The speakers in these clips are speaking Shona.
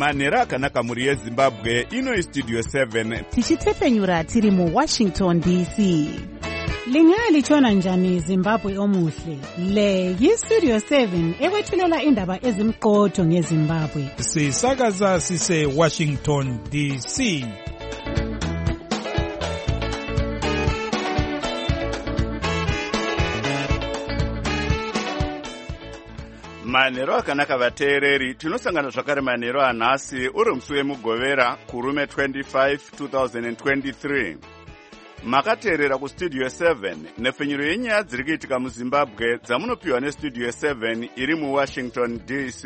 manhero akanaka mhuri yezimbabwe. Ino istudio 7 tichitefenyura tiri muwashington dc. Lingalitshona njani Zimbabwe omuhle? Le yistudio 7 ekwethulela indaba ezimqotho ngeZimbabwe. Sisakaza sise Washington DC. manhero akanaka vateereri, tinosangana zvakare manhero anhasi uri musi wemugovera kurume 25 2023. Makateerera kustudio 7 nepfenyuro yenyaya dziri kuitika muzimbabwe dzamunopiwa nestudio 7 iri muwashington dc.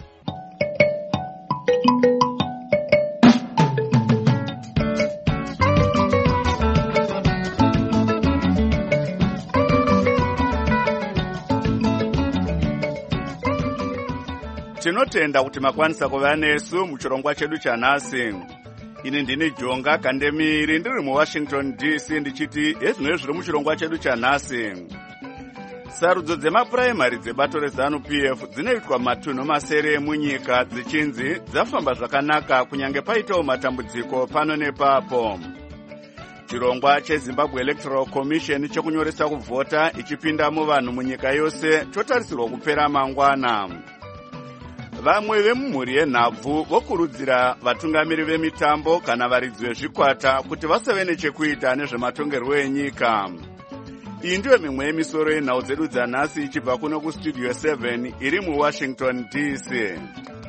Tinotenda kuti makwanisa kuva nesu muchirongwa chedu chanhasi. Ini ndini Jonga Kandemiri ndiri muwashington dc ndichiti ezvinove zviri muchirongwa chedu chanhasi. Sarudzo dzemapuraimari dzebato reZANU-PF dzinoitwa matunhu masere emunyika dzichinzi dzafamba zvakanaka kunyange paitawo matambudziko pano nepapo. Chirongwa cheZimbabwe Electoral Commission chekunyoresa kuvhota ichipinda muvanhu munyika yose chotarisirwa kupera mangwana. Vamwe vemumhuri yenhabvu vokurudzira vatungamiri vemitambo kana varidzi vezvikwata kuti vasave nechekuita nezvematongerwo enyika. Iyi ndiyo mimwe yemisoro yenhau dzedu dzanhasi ichibva kuno kustudio 7 iri muwashington dc.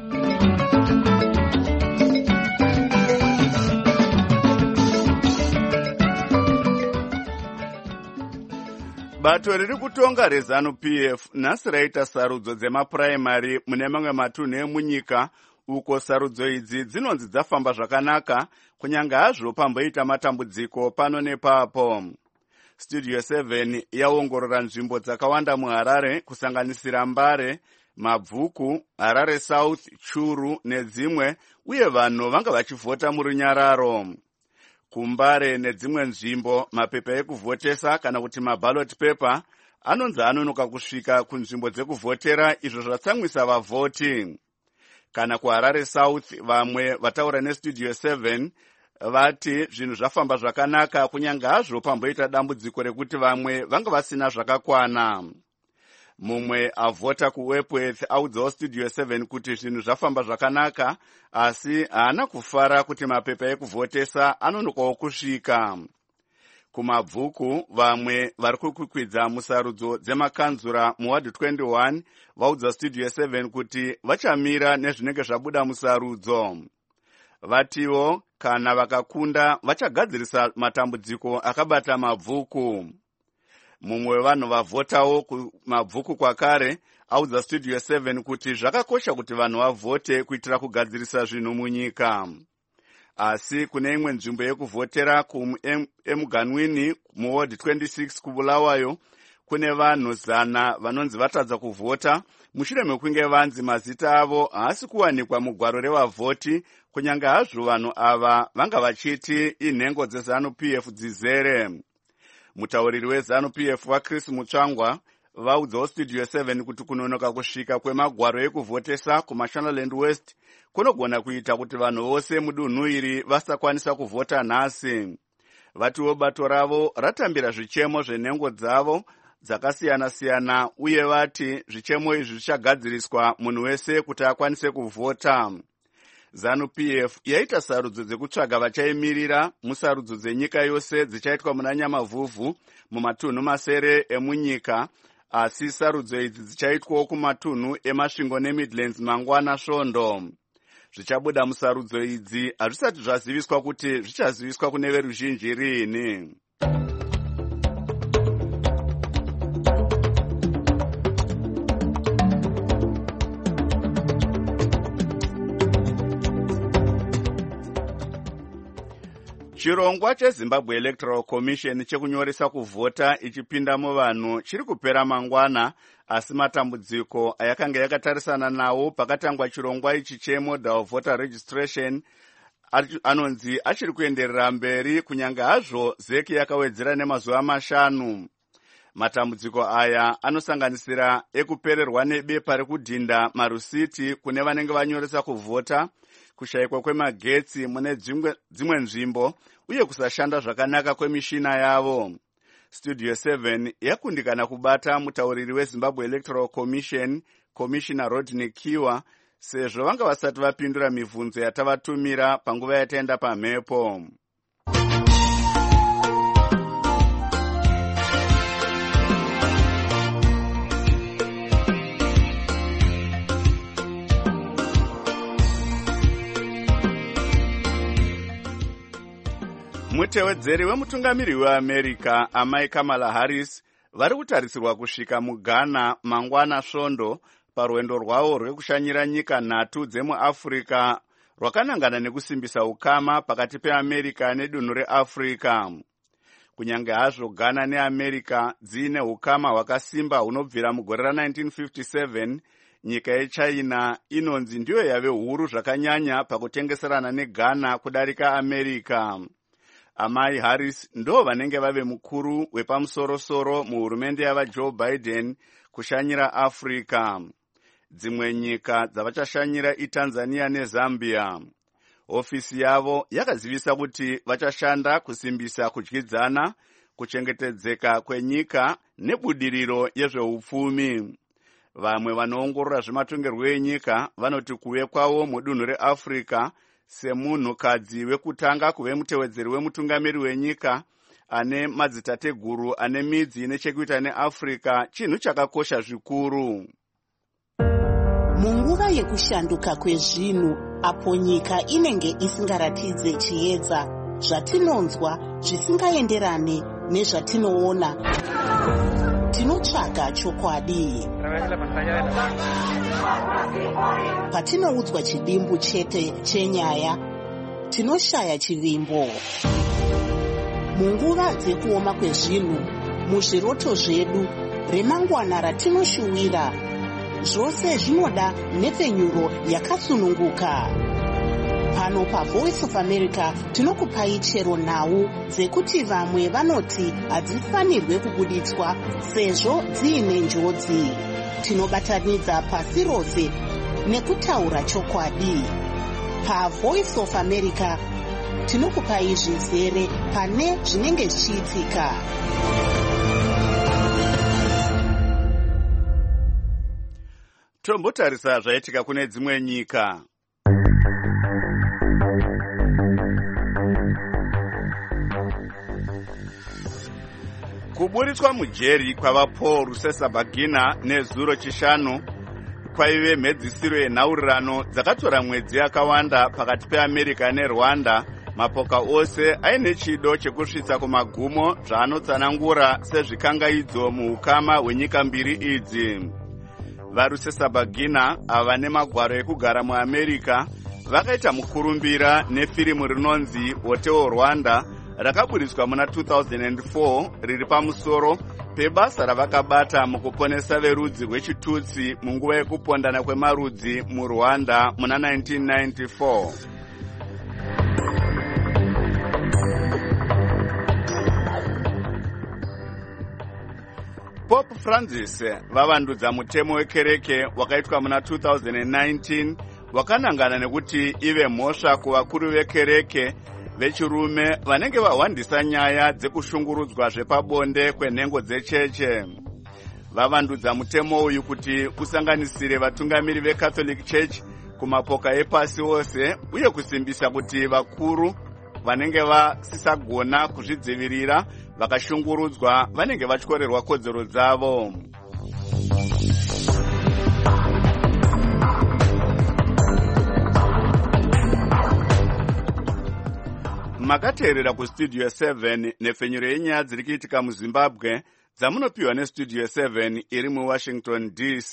Bato riri kutonga reZANU-PF nhasi raita sarudzo dzemapuraimari mune mamwe matunhu emunyika uko sarudzo idzi dzinonzi dzafamba zvakanaka kunyange hazvo pamboita matambudziko pano nepapo. Studio 7 yaongorora nzvimbo dzakawanda muHarare kusanganisira Mbare, Mabvuku, Harare South, Churu nedzimwe, uye vanhu vanga vachivhota murunyararo. Kumbare nedzimwe nzvimbo mapepa ekuvhotesa kana kuti maballot paper anonzi anonoka kusvika kunzvimbo dzekuvhotera, izvo zvatsamwisa vavhoti. Kana kuHarare South vamwe vataura nestudio 7 vati zvinhu zvafamba zvakanaka kunyange hazvo pamboita dambudziko rekuti vamwe vanga vasina zvakakwana. Mumwe avhota kuWepworth audzawo studio 7 kuti zvinhu zvafamba zvakanaka asi haana kufara kuti mapepa ekuvhotesa anonokawo kusvika. Kumabvuku vamwe vari kukwikwidza musarudzo dzemakanzura muward 21 vaudza studio 7 kuti vachamira nezvinenge zvabuda musarudzo. Vatiwo kana vakakunda vachagadzirisa matambudziko akabata Mabvuku. Mumwe wevanhu vavhotawo kuMabvuku kwakare audza studio 7 kuti zvakakosha kuti vanhu vavhote kuitira kugadzirisa zvinhu munyika. Asi kune imwe nzvimbo yekuvhotera emuganwini muward 26 kuBulawayo kune vanhu 100 vanonzi vatadza kuvhota mushure mekunge vanzi mazita avo haasi kuwanikwa mugwaro revavhoti kunyange hazvo vanhu ava vanga vachiti inhengo dzeZANU-PF dzizere. Mutauriri weZANU-PF waChris Mutsvangwa vaudzawo studio 7 kuti kunonoka kusvika kwemagwaro ekuvhotesa kuMashonaland West kunogona kuita kuti vanhu vose mudunhu iri vasakwanisa kuvhota nhasi. Vatiwo bato ravo ratambira zvichemo zvenhengo dzavo dzakasiyana-siyana uye vati zvichemo izvi zvichagadziriswa munhu wese kuti akwanise kuvhota. ZANU-PF yaita sarudzo dzekutsvaga vachaimirira musarudzo dzenyika yose dzichaitwa muna Nyamavhuvhu mumatunhu masere emunyika, asi sarudzo idzi dzichaitwawo kumatunhu eMasvingo neMidlands mangwana svondo. Zvichabuda musarudzo idzi hazvisati zvaziviswa kuti zvichaziviswa kune veruzhinji rini. Chirongwa cheZimbabwe Electoral Commission chekunyoresa kuvhota ichipinda muvanhu chiri kupera mangwana, asi matambudziko ayakanga yakatarisana nawo pakatangwa chirongwa ichi chemodel voter registration anonzi achiri kuenderera mberi kunyange hazvo zeki yakawedzera nemazuva 5. Matambudziko aya anosanganisira ekupererwa nebepa rekudhinda marusiti kune vanenge vanyoresa kuvhota, kushayikwa kwemagetsi mune dzimwe nzvimbo uye kusashanda zvakanaka kwemishina yavo. Studio 7 yakundikana kubata mutauriri weZimbabwe Electoral Commission, Commissioner Rodney Kiwa, sezvo vanga vasati vapindura mibvunzo yatavatumira panguva yataenda pamhepo. Mutevedzeri wemutungamiri weAmerica amai Kamala Harris vari kutarisirwa kusvika muGhana mangwana svondo parwendo rwavo rwekushanyira nyika 3 dzemuAfrica rwakanangana nekusimbisa ukama pakati peAmerica nedunhu reAfrica. Kunyange hazvo Ghana neAmerica dziine ukama hwakasimba hunobvira mugore ra1957, nyika yeChina inonzi ndiyo yave huru zvakanyanya pakutengeserana neGhana kudarika America. Amai Harris ndo vanenge vave mukuru wepamusoro-soro muhurumende yava Joe Biden kushanyira Africa. Dzimwe nyika dzavachashanyira iTanzania neZambia. Ofisi yavo yakazivisa kuti vachashanda kusimbisa kudyidzana, kuchengetedzeka kwenyika nebudiriro yezveupfumi. Vamwe vanoongorora zvematongerwo enyika vanoti kuve kwavo mudunhu reAfrica semunhukadzi wekutanga kuve mutevedzeri wemutungamiri wenyika ane madzitateguru ane midzi nechekuita neAfrica chinhu chakakosha zvikuru. Munguva yekushanduka kwezvinhu, apo nyika inenge isingaratidze chiedza, zvatinonzwa zvisingaenderane nezvatinoona, tinotsvaga chokwadi. Patinoudzwa chidimbu chete chenyaya, tinoshaya chivimbo. Munguva dzekuoma kwezvinhu, muzviroto zvedu, remangwana ratinoshuwira, zvose zvinoda nhepfenyuro yakasununguka. Pano paVoice of America tinokupai chero nhau dzekuti vamwe vanoti hadzifanirwe kubuditswa sezvo dziine njodzi. Tinobatanidza pasi rose nekutaura chokwadi. PaVoice of America tinokupai zvizere pane zvinenge zvichiitika. Tombotarisa zvaitika kune dzimwe nyika. Kuburitswa mujeri kwava Paul Rusesabagina nezuro chishanu kwaive mhedzisiro yenhaurirano dzakatora mwedzi yakawanda pakati peAmerica neRwanda, mapoka ose aine chido chekusvitsa kumagumo zvaanotsanangura sezvikangaidzo muukama hwenyika mbiri idzi. VaRusesabagina ava nemagwaro ekugara muAmerica vakaita mukurumbira nefirimu rinonzi Hotel Rwanda rakaburitswa muna 2004 riri pamusoro pebasa ravakabata mukuponesa verudzi rwechitutsi munguva yekupondana kwemarudzi muRwanda muna 1994. Pope Francis vavandudza mutemo wekereke wakaitwa muna 2019 wakanangana nekuti ive mhosva kuvakuru vekereke vechirume vanenge vahwandisa nyaya dzekushungurudzwa zvepabonde kwenhengo dzecheche. Vavandudza mutemo uyu kuti usanganisire vatungamiri veCatholic Church kumapoka epasi ose uye kusimbisa kuti vakuru vanenge vasisagona kuzvidzivirira vakashungurudzwa vanenge vachkorerwa kodzero dzavo. Makateerera kuStudio 7 nepfenyuro yenyaya dziri kuitika muZimbabwe dzamunopiwa neStudio 7 iri muWashington DC.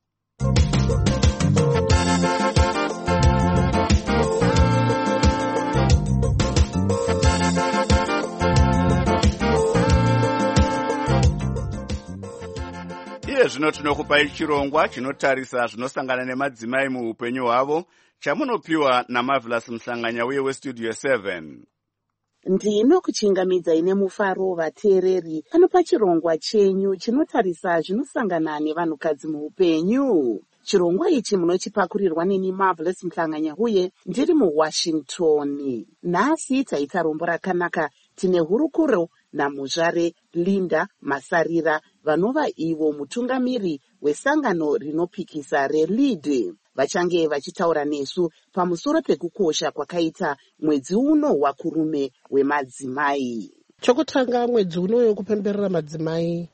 Iye zvino tinokupai chirongwa chinotarisa zvinosangana nemadzimai muupenyu hwavo chamunopiwa naMarvelous Mhlanganya uye weStudio 7. Ndino kuchingamidza ine mufaro vateereri pano pachirongwa chenyu chinotarisa zvinosangana nevanhukadzi muupenyu. Chirongwa ichi munochipakurirwa neni Marvelous Mhlanganya uye ndiri muWashington. Nhasi taita rombo rakanaka. Tine hurukuro namuzvare Linda Masarira vanova ivo mutungamiri wesangano rinopikisa reLead. Vachange vachitaura nesu pamusoro pekukosha kwakaita mwedzi uno wakurume wemadzimai. Chokutanga, mwedzi uno wekupemberera madzimai,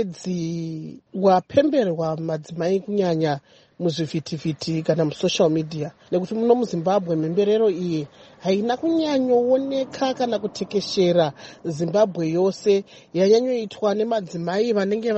mwedzi wapemberwa madzimai kunyanya muzvivhitivhiti kana musocial media, nekuti muno muZimbabwe mhemberero iyi haina kunyanyooneka kana kutekeshera Zimbabwe yose. Yanyanyoitwa nemadzimai vanenge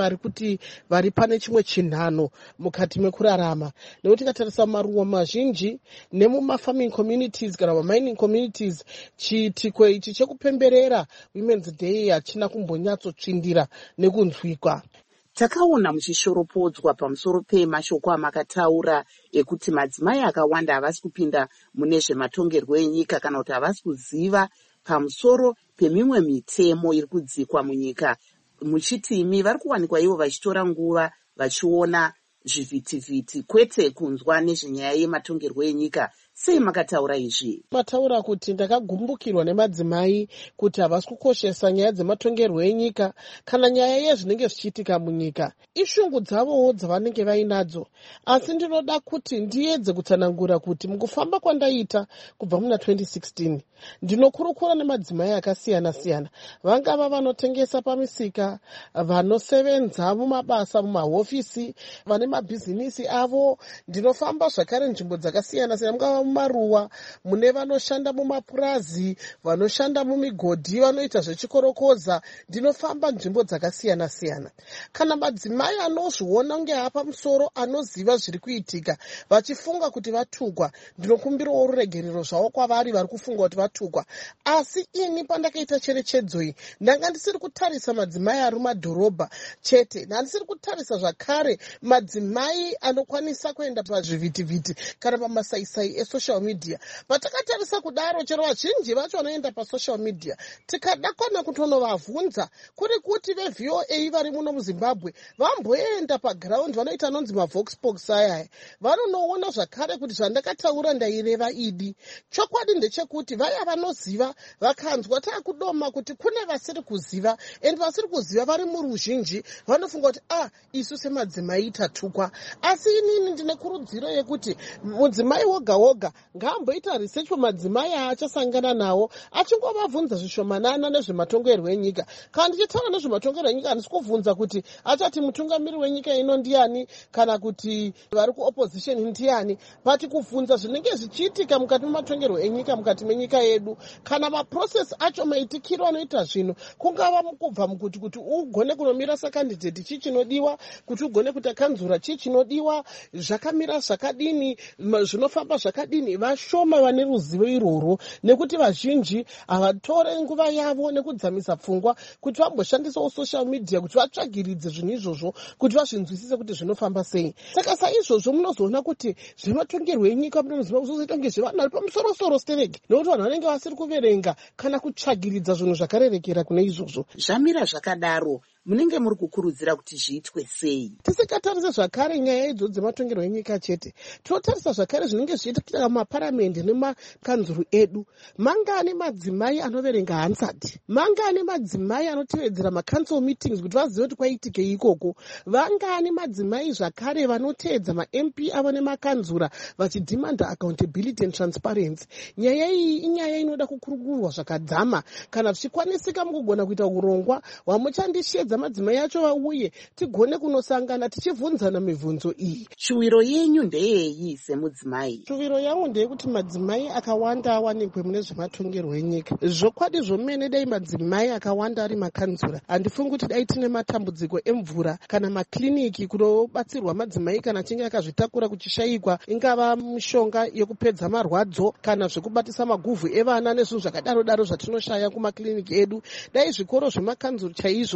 vari pane chimwe chinhano mukati mekurarama, nekuti tikatarisa maruwa mazhinji nemumafarming communities kana mamining communities, chiitiko ichi chekupemberera Women's Day hachina kumbonyatsotsvindira nekunzwikwa. Takaona muchishoropodzwa pamusoro pemashoko amakataura ekuti madzimai akawanda havasi kupinda mune zvematongerwo enyika kana kuti havasi kuziva pamusoro pemimwe mitemo iri kudzikwa munyika. Muchiti imi vari kuwanikwa ivo vachitora nguva vachiona zvivhitivhiti kwete kunzwa nezvenyaya yematongerwo enyika. Sei makataura izvi? Mataura kuti ndakagumbukirwa nemadzimai kuti havasi kukoshesa nyaya dzematongerwo enyika kana nyaya yezvinenge zvichiitika munyika. Ishungu dzavowo dzavanenge vainadzo, asi ndinoda kuti ndiedze kutsanangura kuti mukufamba kwandaita kubva muna 2016 ndinokurukura nemadzimai akasiyana-siyana, vangava vanotengesa pamisika, vanosevenza mumabasa mumahofisi, vane mabhizinisi avo. Ndinofamba zvakare nzvimbo dzakasiyana-siyana, mungava mumaruwa, mune vanoshanda mumapurazi, vanoshanda mumigodhi, vanoita zvechikorokoza. Ndinofamba nzvimbo dzakasiyana-siyana. Kana madzimai anozviona kunge apa musoro, anoziva zviri kuitika, vachifunga kuti vatugwa, ndinokumbirawo ruregerero zvavo kwavari vari kufunga kuti vatugwa. Asi ini pandakaita cherechedzo iyi, ndanga ndisiri kutarisa madzimai ari mumadhorobha chete, ndandisiri kutarisa zvakare madzimai anokwanisa kuenda pazvivhitivhiti kana pamasaisai esocial media. Patakatarisa kudaro, chero vazhinji vacho vanoenda pasocial media, tikada kwana kutonovabvunza kuri kuti veVOA vari muno muZimbabwe vamboenda paground, vanoita nonzi mavoxbox ayaya, vanonoona zvakare kuti zvandakataura ndaireva idi. Chokwadi ndechekuti vaya vanoziva vakanzwa taakudoma kuti kune vasiri kuziva, and vasiri kuziva vari muruzhinji vanofunga kuti isu semadzimai tatukwa. Asi inini ndine kurudziro yekuti mudzimai woga woga ngaamboita research pamadzimai aachasangana nawo, achingovabvunza zvishomanana nezvematongerwo enyika. Kana ndichitaura nezvematongerwo enyika, handisi kuvhunza kuti achati mutungamiri wenyika ino ndiani kana kuti vari kuopposition ndiani, but kuvhunza zvinenge zvichiitika mukati mematongerwo enyika mukati menyika yedu, kana maprocess acho maitikiro anoita zvino, kungava mukubva mukuti kuti ugone kunomira sakandidheti chii chinodiwa, kuti ugone kuita kanzura chii chinodiwa, zvakamira zvakadini, zvinofamba zvakadini. Vashoma vane ruzivo irworwo, nekuti vazhinji havatore nguva yavo nekudzamisa pfungwa kuti vamboshandisawo social media kuti vatsvagiridze zvinhu izvozvo, kuti vazvinzwisise kuti zvinofamba sei. Saka saizvozvo munozoona kuti zvematongerwo enyika munozoita kunge zvevanhu vari pamusorosoro stereki, nekuti vanhu vanenge vasiri kuverenga kana kutsvagiridza zvinhu zvakarerekera kune izvozvo. Zvamira zvakadaro, munenge muri kukurudzira kuti zviitwe sei? Tisikatarisa zvakare nyaya idzo dzematongerwo enyika chete, tinotarisa zvakare zvinenge zvichiitika mumaparamende nemakanzuru edu. Mangani madzimai anoverenga Hansard, mangani madzimai anotevedzera macancel meetings kuti vazive kuti kwaitikei ikoko, vangani madzimai zvakare vanoteedza maMP avo nemakanzura vachidhimanda accountability and transparency. Nyaya iyi inyaya inoda kukurukurwa zvakadzama. Kana zvichikwanisika mukugona kuita urongwa hwamuchandishedza madzimai acho vauye tigone kunosangana tichibvunzana mibvunzo iyi. Shuwiro yenyu ndeyeyi semudzimai? Shuwiro yangu ndeyekuti madzimai akawanda awanikwe mune zvematongerwo enyika. Zvokwadi zvomene dai madzimai akawanda ari makanzura, handifungi kuti dai tine matambudziko emvura kana makliniki kunobatsirwa madzimai kana achinge akazvitakura kuchishayikwa, ingava mishonga yekupedza marwadzo kana zvekubatisa maguvhu evana nezvinhu zvakadaro daro zvatinoshaya kumakliniki edu. Dai zvikoro zvemakanzuru chaizvo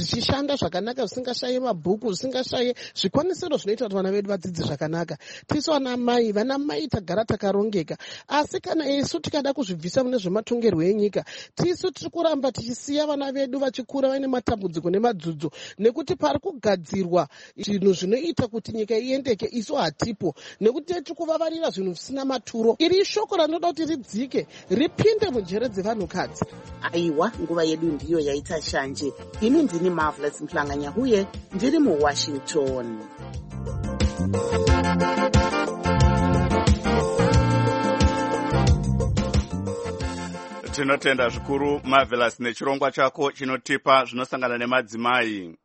dzichishanda zvakanaka, zvisingashaye mabhuku, zvisingashaye zvikwanisiro zvinoita kuti vana vedu vadzidze zvakanaka. Tisu vana mai tagara takarongeka, asi kana isu tikada kuzvibvisa mune zvematongerwo enyika, tisu tiri kuramba tichisiya vana vedu vachikura vaine matambudziko nemadzudzu, nekuti pari kugadzirwa zvinhu zvinoita kuti nyika iendeke, isu hatipo, nekuti tiri kuvavarira zvinhu zvisina maturo. Iri shoko ranoda kuti ridzike ripinde munjere dzevanhukadzi. Aiwa, nguva yedu ndiyo yaita shanje. Ini ndini Marvelous Mhlanganya huye ndiri muWashington. Tinotenda zvikuru Marvelous nechirongwa chako chinotipa zvinosangana nemadzimai.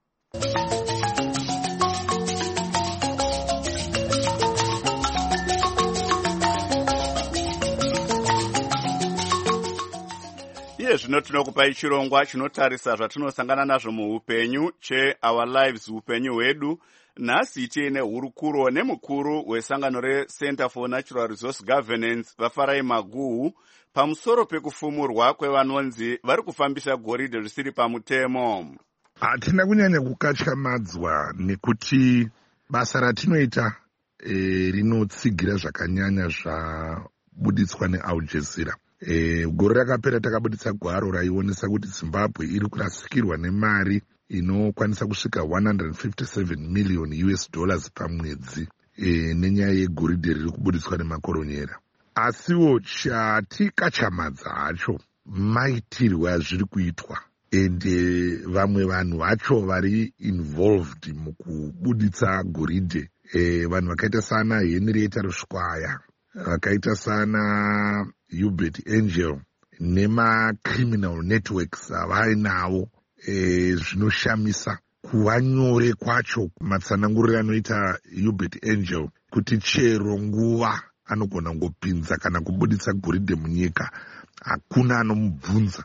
Iye zvino tinokupai chirongwa chinotarisa zvatinosangana nazvo muupenyu che-Our Lives, upenyu hwedu. Nhasi tiine hurukuro nemukuru wesangano reCenter for Natural Resource Governance vaFarai Maguhu pamusoro pekufumurwa kwevanonzi vari kufambisa goridhe zvisiri pamutemo. Hatina kunyanya kukatyamadzwa nekuti basa ratinoita rinotsigira zvakanyanya zvabuditswa neAl Jazeera. Gore rakapera takabuditsa gwaro raionesa kuti Zimbabwe iri kurasikirwa nemari inokwanisa kusvika $157 million pamwedzi nenyaya yegoridhe riri kubuditswa nemakoronyera. Asiwo chatikatyamadza hacho maitirwe azviri kuitwa, ende vamwe vanhu vacho vari involved mukubuditsa goridhe, vanhu vakaita sana Henrietta Rushwaya, vakaita sana Hubert Angel nemacriminal networks avainawo. Zvinoshamisa kuva nyore kwacho matsananguriro anoita Hubert Angel kuti chero nguva anogona ngopinza kana kubuditsa goridhe munyika, hakuna anomubvunza.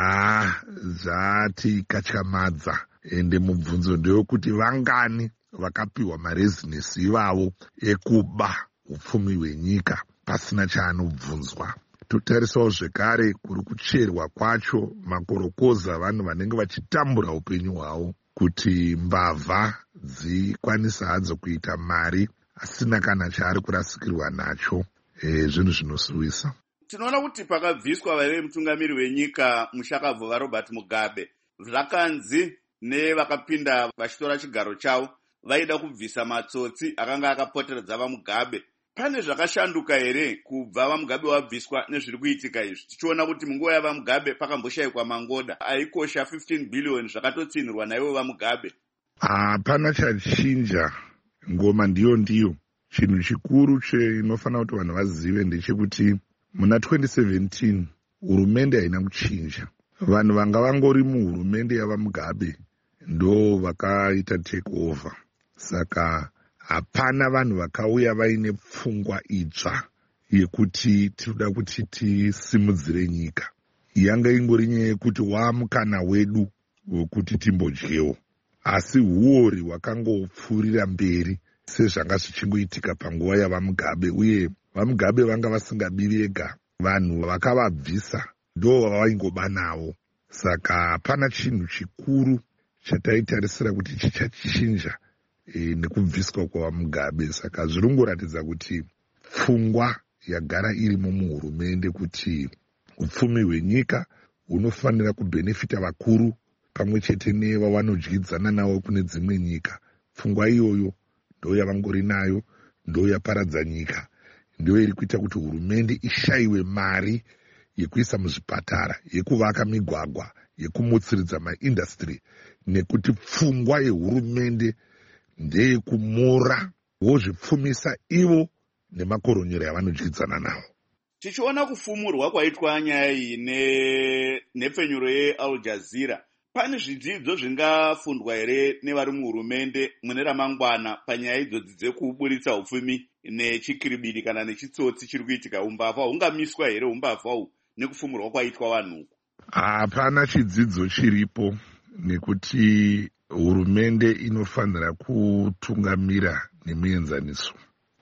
Zvatikatyamadza, ende mubvunzo ndewekuti vangani vakapiwa marezinesi ivavo ekuba upfumi hwenyika pasina chaanobvunzwa. Totarisawo zvekare kuri kucherwa kwacho makorokoza vanhu vanenge vachitambura upenyu hwavo kuti mbavha dzikwanisa hadzo kuita mari asina kana chaari kurasikirwa nacho. Zvinhu zvinosiwisa. Tinoona kuti pakabviswa vaive mutungamiri wenyika mushakabvu vaRobert Mugabe, zvakanzi nevakapinda vachitora chigaro chavo vaida kubvisa matsotsi akanga akapoteredza vaMugabe. Pane zvakashanduka here kubva vaMugabe wabviswa nezviri kuitika izvi? Tichiona kuti munguva yavaMugabe pakamboshayikwa mangoda aikosha 15 billion zvakatotsinirwa naivo vaMugabe. Hapana chachinja, ngoma ndiyo. Chinhu chikuru chinofanira kuti vanhu vazive ndechekuti muna 2017 hurumende haina kuchinja. Vanhu vanga vangori muhurumende yavaMugabe ndo vakaita take over. Saka hapana vanhu vakauya vaine pfungwa itsva yekuti tinoda kuti tisimudzire nyika. Yanga ingori nyaya yekuti waamukana wedu wekuti timbodyewo. Asi huori wakangopfuurira mberi sezvanga zvichingoitika panguva yavaMugabe, uye vaMugabe vanga vasingabi vega, vanhu vakavabvisa ndo vavaingoba navo. Saka hapana chinhu chikuru chataitarisira kuti chichachinja nekubviswa kwavaMugabe. Saka zvirongoratidza kuti pfungwa yagara irimo muhurumende kuti upfumi hwenyika hunofanira kubhenefita vakuru pamwe chete nevavanodyidzana navo kune dzimwe nyika. Pfungwa iyoyo ndo yavangori nayo, ndo yaparadza nyika, ndo iri kuita kuti hurumende ishayiwe mari yekuisa muzvipatara, yekuvaka migwagwa, yekumutsiridza maindastry, nekuti pfungwa yehurumende ndeyekumora vozvipfumisa ivo nemakoronyera yavanodyidzana navo. Tichiona kufumurwa kwaitwa nyaya iyi nepfenyuro yeAl Jazeera, pane zvidzidzo zvingafundwa here nevari muhurumende mune ramangwana panyaya idzodzi dzekuburitsa upfumi nechikiribidi kana nechitsotsi chiri kuitika? Umbavha hungamiswa here umbavha uhu nekufumurwa kwaitwa vanhu? Hapana chidzidzo chiripo, nekuti hurumende inofanira kutungamira nemuenzaniso.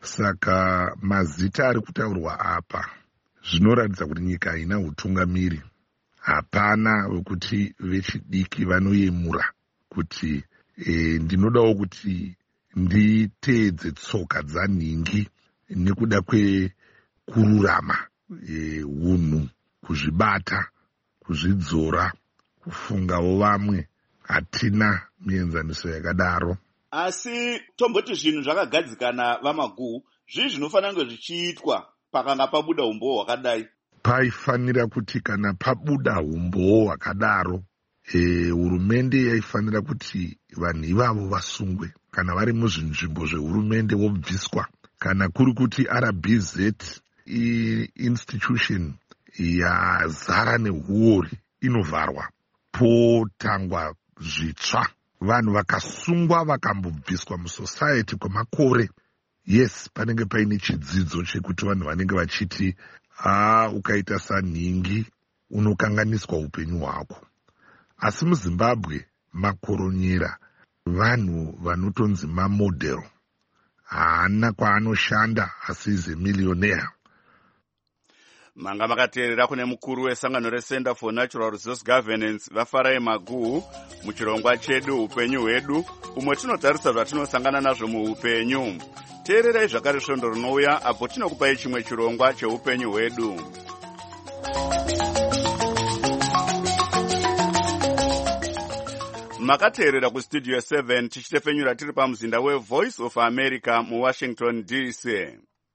Saka mazita ari kutaurwa apa zvinoratidza kuti nyika haina utungamiri. Hapana wekuti vechidiki vanoyemura kuti ndinodawo kuti nditeedze tsoka dzanhingi nekuda kwekururama, unhu, kuzvibata, kuzvidzora, kufungawo vamwe. Hatina mienzaniso yakadaro. Asi tomboti zvinhu zvakagadzikana vamagu, zvii zvinofanira kunge zvichiitwa pakanga pabuda umbowo hwakadai? Paifanira kuti kana pabuda umbowo hwakadaro, hurumende yaifanira kuti vanhu ivavo vasungwe. Kana vari muzvinzvimbo zvehurumende vobviswa. Kana kuri kuti RBZ institution yazara nehuori inovharwa, potangwa zvitsva. Vanhu vakasungwa vakambobviswa musociety kwemakore. Yes, panenge paine chidzidzo chekuti vanhu vanenge vachiti ukaita sanhingi unokanganiswa upenyu hwako. Asi muZimbabwe makoronyera vanhu vanotonzi mamodel. Haana kwaanoshanda asi is a millionaire. Manga makateerera kune mukuru wesangano reCenter for Natural Resource Governance vaFarai Maguhu muchirongwa chedu upenyu hwedu, umwe tinotarisa zvatinosangana nazvo muupenyu. Teererai zvakare svondo rinouya apo tinokupai chimwe chirongwa cheupenyu hwedu. Makateerera kustudio 7 tichitefenyura tiri pamuzinda weVoice of America muWashington DC.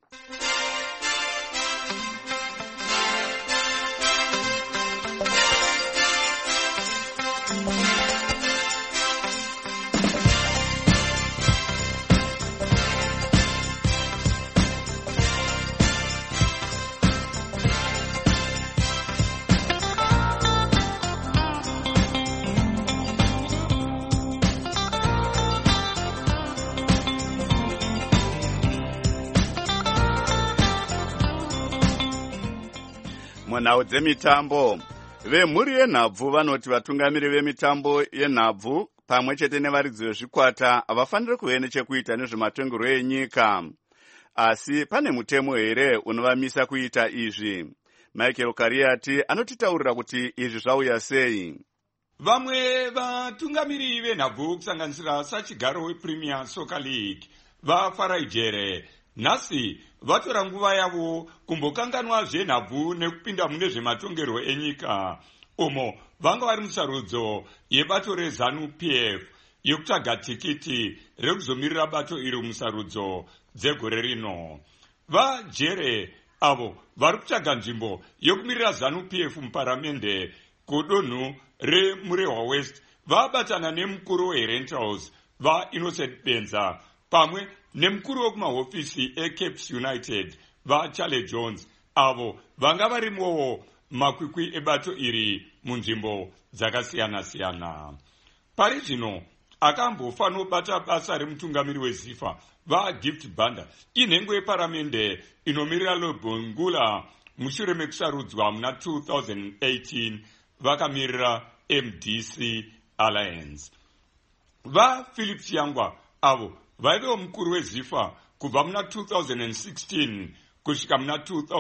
Munhau dzemitambo, vemhuri yenhabvu vanoti vatungamiri vemitambo yenhabvu pamwe chete nevaridzi vezvikwata havafaniri kuve nechekuita nezvematongerwo enyika. Asi pane mutemo here unovamisa kuita izvi? Michael Kariati anotitaurira kuti izvi zvauya sei. Vamwe vatungamiri venhabvu kusanganisira sachigaro wePremier Soccer League vaFarai Jere nhasi vatora nguva yavo kumbokanganwa zvenhabvu nekupinda mune zvematongerwo enyika, umo vanga vari musarudzo yebato reZANU-PF yekutsvaga tikiti rekuzomirira bato iri musarudzo dzegore rino. VaJere avo vari kutsvaga nzvimbo yokumirira ZANU-PF muparamende kudonhu reMurehwa West vabatana nemukuru weRentals vaInnocent Benza pamwe nemukuru wekumahofisi eCapes United vaCharlie Jones, avo vanga varimowo makwikwi ebato iri munzvimbo dzakasiyana-siyana. Pari zvino akambofanira kubata basa remutungamiri weZIFA vaGift Banda inhengo yeparamende inomirira Lobongula mushure mekusarudzwa muna 2018 vakamirira MDC Alliance. VaPhilip Chiyangwa avo vaivewo mukuru weZIFA kubva muna 2016 kusvika muna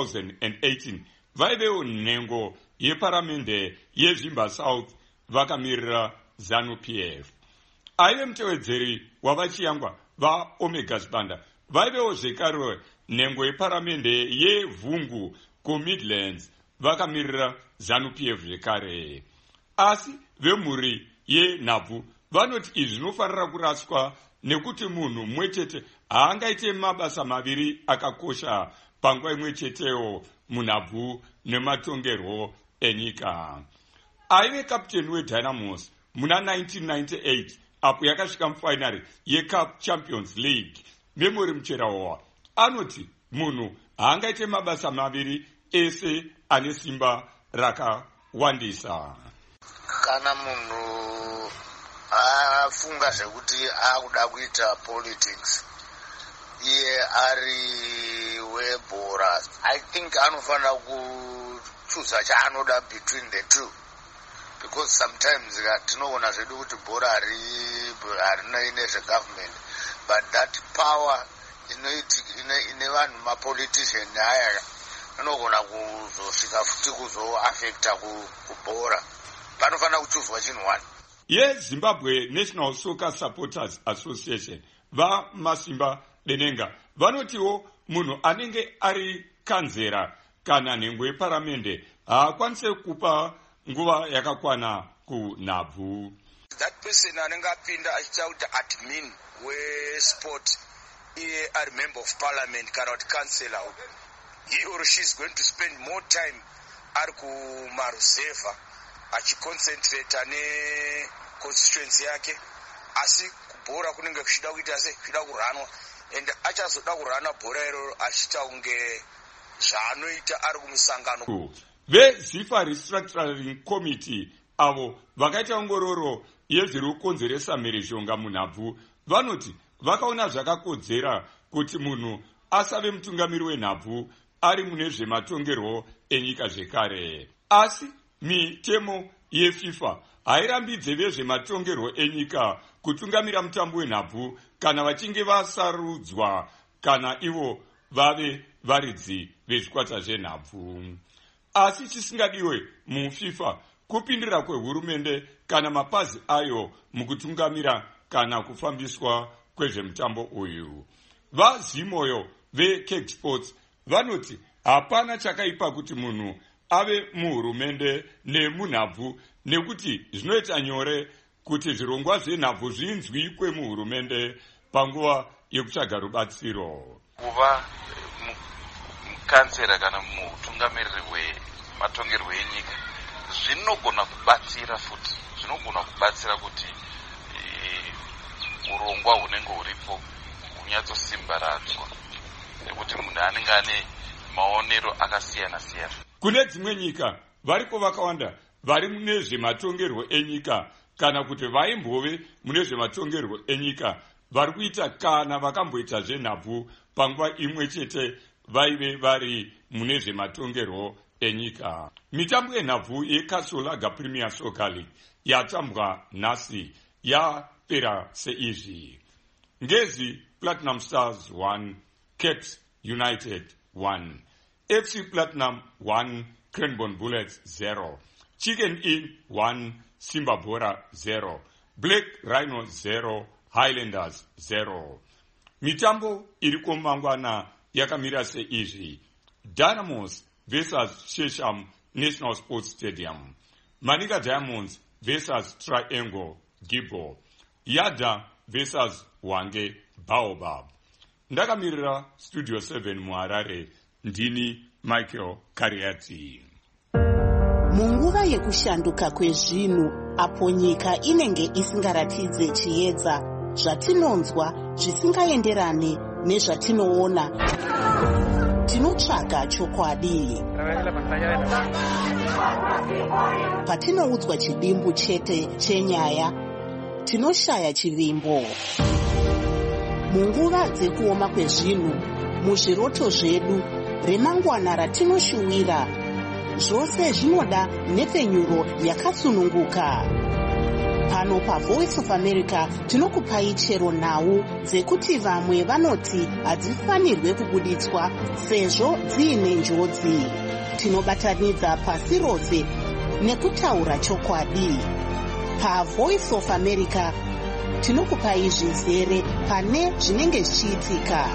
2018 vaivewo nhengo yeparamende yeZvimba South vakamirira ZANU-PF. Aive mutevedzeri wavaChiyangwa vaOmegas Banda vaivewo zvekare nhengo yeparamende yeVhungu kuMidlands vakamirira ZANU-PF zvekare. Asi vemhuri yenhabvu vanoti izvi zvinofanira kuraswa nekuti munhu mumwe chete haangaite mabasa maviri akakosha panguva imwe cheteyo munhabvu nematongerwo enyika. Aive kapteni weDynamos muna 1998 apo yakasvika mufainari yeCup Champions League. Memory Mucherawawa anoti munhu haangaite mabasa maviri ese ane simba rakawandisa. Kana munhu afunga zvekuti akuda kuita politics iye ari webhora, I think anofanira kuchuza chaanoda between the two, because sometimes tinoona zvedu kuti bhora harina nezvegovernment, but that power ine vanhu mapolitician aya anogona kuzosvika futi kuzoafecta kubhora. Panofanira kuchuzwa chinhu one. yeZimbabwe National Soccer Supporters Association vaMasimba Denenga vanotiwo munhu anenge ari kanzera kana nhengo yeparamende haakwanise kupa nguva yakakwana kunhabvu. That person anenge apinda achita kuti admin wesport iye ari member of parliament kana kuti councillor, he or she is going to spend more time ari kumaruzeva achiconcentrate neconstituency yake, asi kubhora kunenge kuchida kuita se kuchida kuranwa, and achazoda kurana bhora iroro achita kunge zvaanoita ari kumusangano. VeZIFA Restructuring Committee avo vakaita ongororo yezviri kukonzeresa mherezhonga munhabvu vanoti vakaona zvakakodzera kuti munhu asave mutungamiri wenhabvu ari mune zvematongerwo enyika zvekare. Asi mitemo yeFIFA hairambidze vezvematongerwo enyika kutungamira mutambo wenhabvu kana vachinge vasarudzwa kana ivo vave varidzi vezvikwata zvenhabvu. Asi chisingadiwe muFIFA kupindira kwehurumende kana mapazi ayo mukutungamira kana kufambiswa kwezvemutambo uyu. VaZimoyo veCake Sports vanoti hapana chakaipa kuti munhu ave muhurumende nemunhabvu nekuti zvinoita nyore kuti zvirongwa zvenhabvu zvinzwikwe muhurumende panguva yekutsvaga rubatsiro. Kuva mukansera kana mutungamiriri wematongerwo enyika zvinogona kubatsira futi, zvinogona kubatsira kuti urongwa hunenge huripo hunyatsosimbaradzwa nekuti munhu anenge ane maonero akasiyana siyana. Kune dzimwe nyika varipo vakawanda vari mune zvematongerwo enyika kana kuti vaimbove mune zvematongerwo enyika vari kuita kana vakamboita zvenhabvu panguva imwe chete vaive vari mune zvematongerwo enyika. Mitambo yenhabvu yeKasolaga Premier Soccer League yatambwa nhasi yapera seizvi: Ngezi Platinum Stars 1, Caps United 1, FC Platinum 1, Cranbourne Bullets 0, Chicken Inn 1, Simba Bora 0, Black Rhino 0, Highlanders 0. Mitambo iriko mangwana yakamira seizvi: Dynamos versus Shesham National Sports Stadium, Manika Diamonds versus Triangle Gibbo, Yada versus Wange Baobab. Ndakamirira Studio 7 muHarare, ndini Michael Kariati. Munguva yekushanduka kwezvinhu apo nyika inenge isingaratidze chiedza, zvatinonzwa zvisingaenderane nezvatinoona, tinotsvaga chokwadi. Patinoudzwa chidimbu chete chenyaya, tinoshaya chivimbo. Munguva dzekuoma kwezvinhu, muzviroto zvedu, remangwana ratinoshuwira, zvose zvinoda nhepfenyuro yakasununguka. Pano paVoice of America tinokupai chero nhau dzekuti vamwe vanoti hadzifanirwe kubuditswa sezvo dziine njodzi. Tinobatanidza pasi rose nekutaura chokwadi. PaVoice of America tinokupai zvizere pane zvinenge zvichiitika.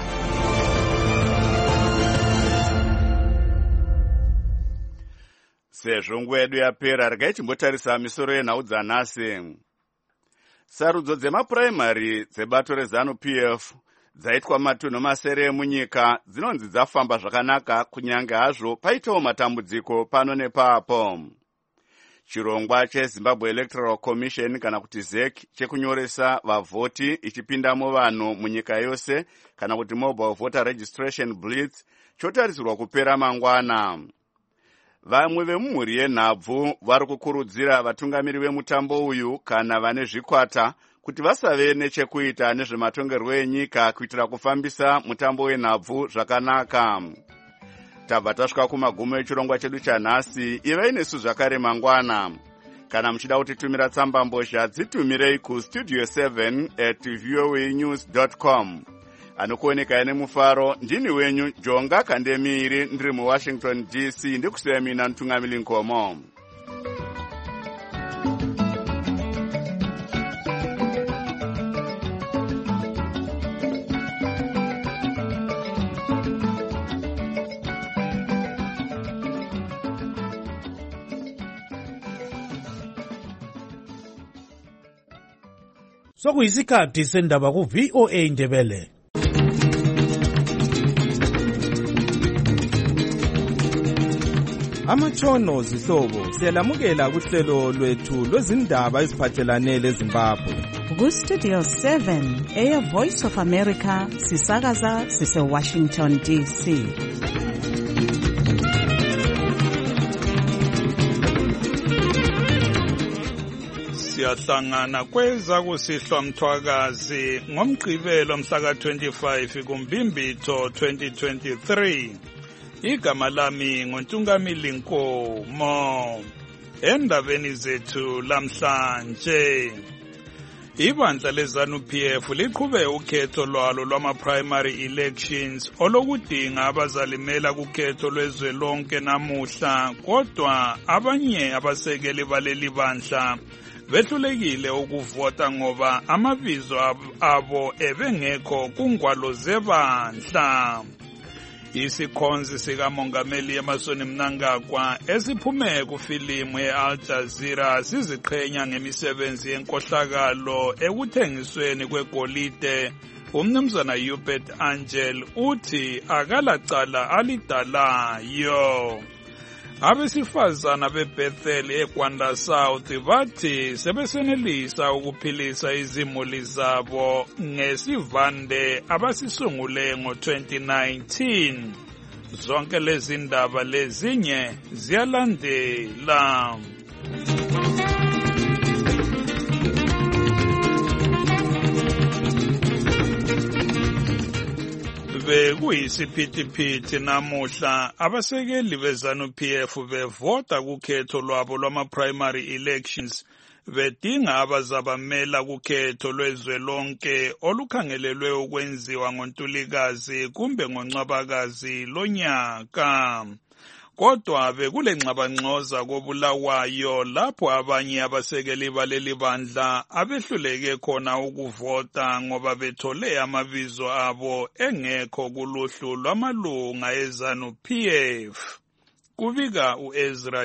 Sezvo nguva yedu yapera, regai timbotarisa misoro yenhau dzanhasi. Sarudzo dzemapuraimari dzebato reZANU-PF dzaitwa matunhu masere emunyika dzinonzi dzafamba zvakanaka, kunyange hazvo paitawo matambudziko pano nepapo. Chirongwa cheZimbabwe Electoral Commission kana kuti ZEC chekunyoresa vavhoti ichipindamo vanhu munyika yose kana kuti Mobile Voter Registration Blitz chotarisirwa kupera mangwana. Vamwe vemumhuri yenhabvu vari kukurudzira vatungamiri vemutambo uyu kana vane zvikwata kuti vasave nechekuita nezvematongerwo enyika kuitira kufambisa mutambo wenhabvu zvakanaka. Tabva tasvika kumagumo echirongwa chedu chanhasi. Ivai nesu zvakare mangwana. Kana muchida kutitumira tsamba mbozha, dzitumirei kustudio 7@voanews.com. Anokuoneka nemufaro, ndini wenyu Jonga Kandemiri, ndiri muWashington DC, ndikusiyai mina Ntungamili Nkomo. Sokuyisikhathi sendaba ku VOA Ndebele. Amatshono zihlobo siyalamukela kuhlelo lwethu lwezindaba eziphathelane leZimbabwe. Ku Studio 7 Air Voice of America sisakaza sise Washington DC. Siyahlangana kweza kusihlwa mthwakazi ngomgqibelo mhla ka 25 kuMbimbitho 2023. Igama lami nguNtungamili Nkomo. Endabeni zethu lamhlanje, ibandla leZANU-PF liqhube ukhetho lwalo lwama-primary elections olokudinga abazalimela kukhetho lwezwelonke namuhla, kodwa abanye abasekeli baleli bandla behlulekile ukuvota ngoba amabizo abo ebengekho kungwalo zebandla. Isikhonzi sikamongameli Emmerson Mnangagwa esiphume kufilimu ye-Al Jazeera siziqhenya ngemisebenzi yenkohlakalo ekuthengisweni kwegolide. Umnumzana Hubert Angel uthi akalacala alidalayo. Abesifazana beBethel eGwanda South bathi sebesenelisa ukuphilisa izimuli zabo ngesivande abasisungule ngo-2019. Zonke lezi ndaba lezinye ziyalandela. Bekuyisiphithiphithi namuhla abasekeli beZANU-PF bevota kukhetho lwabo lwama-primary elections bedinga abazabamela kukhetho lwezwelonke olukhangelelwe ukwenziwa ngoNtulikazi kumbe ngoNcwabakazi lonyaka. Kodwa bekule ngxabangxoza koBulawayo lapho abanye abasekeli baleli bandla abehluleke khona ukuvota ngoba bethole amabizo abo engekho kuluhlu lwamalunga eZANU-PF. Kubika uEzra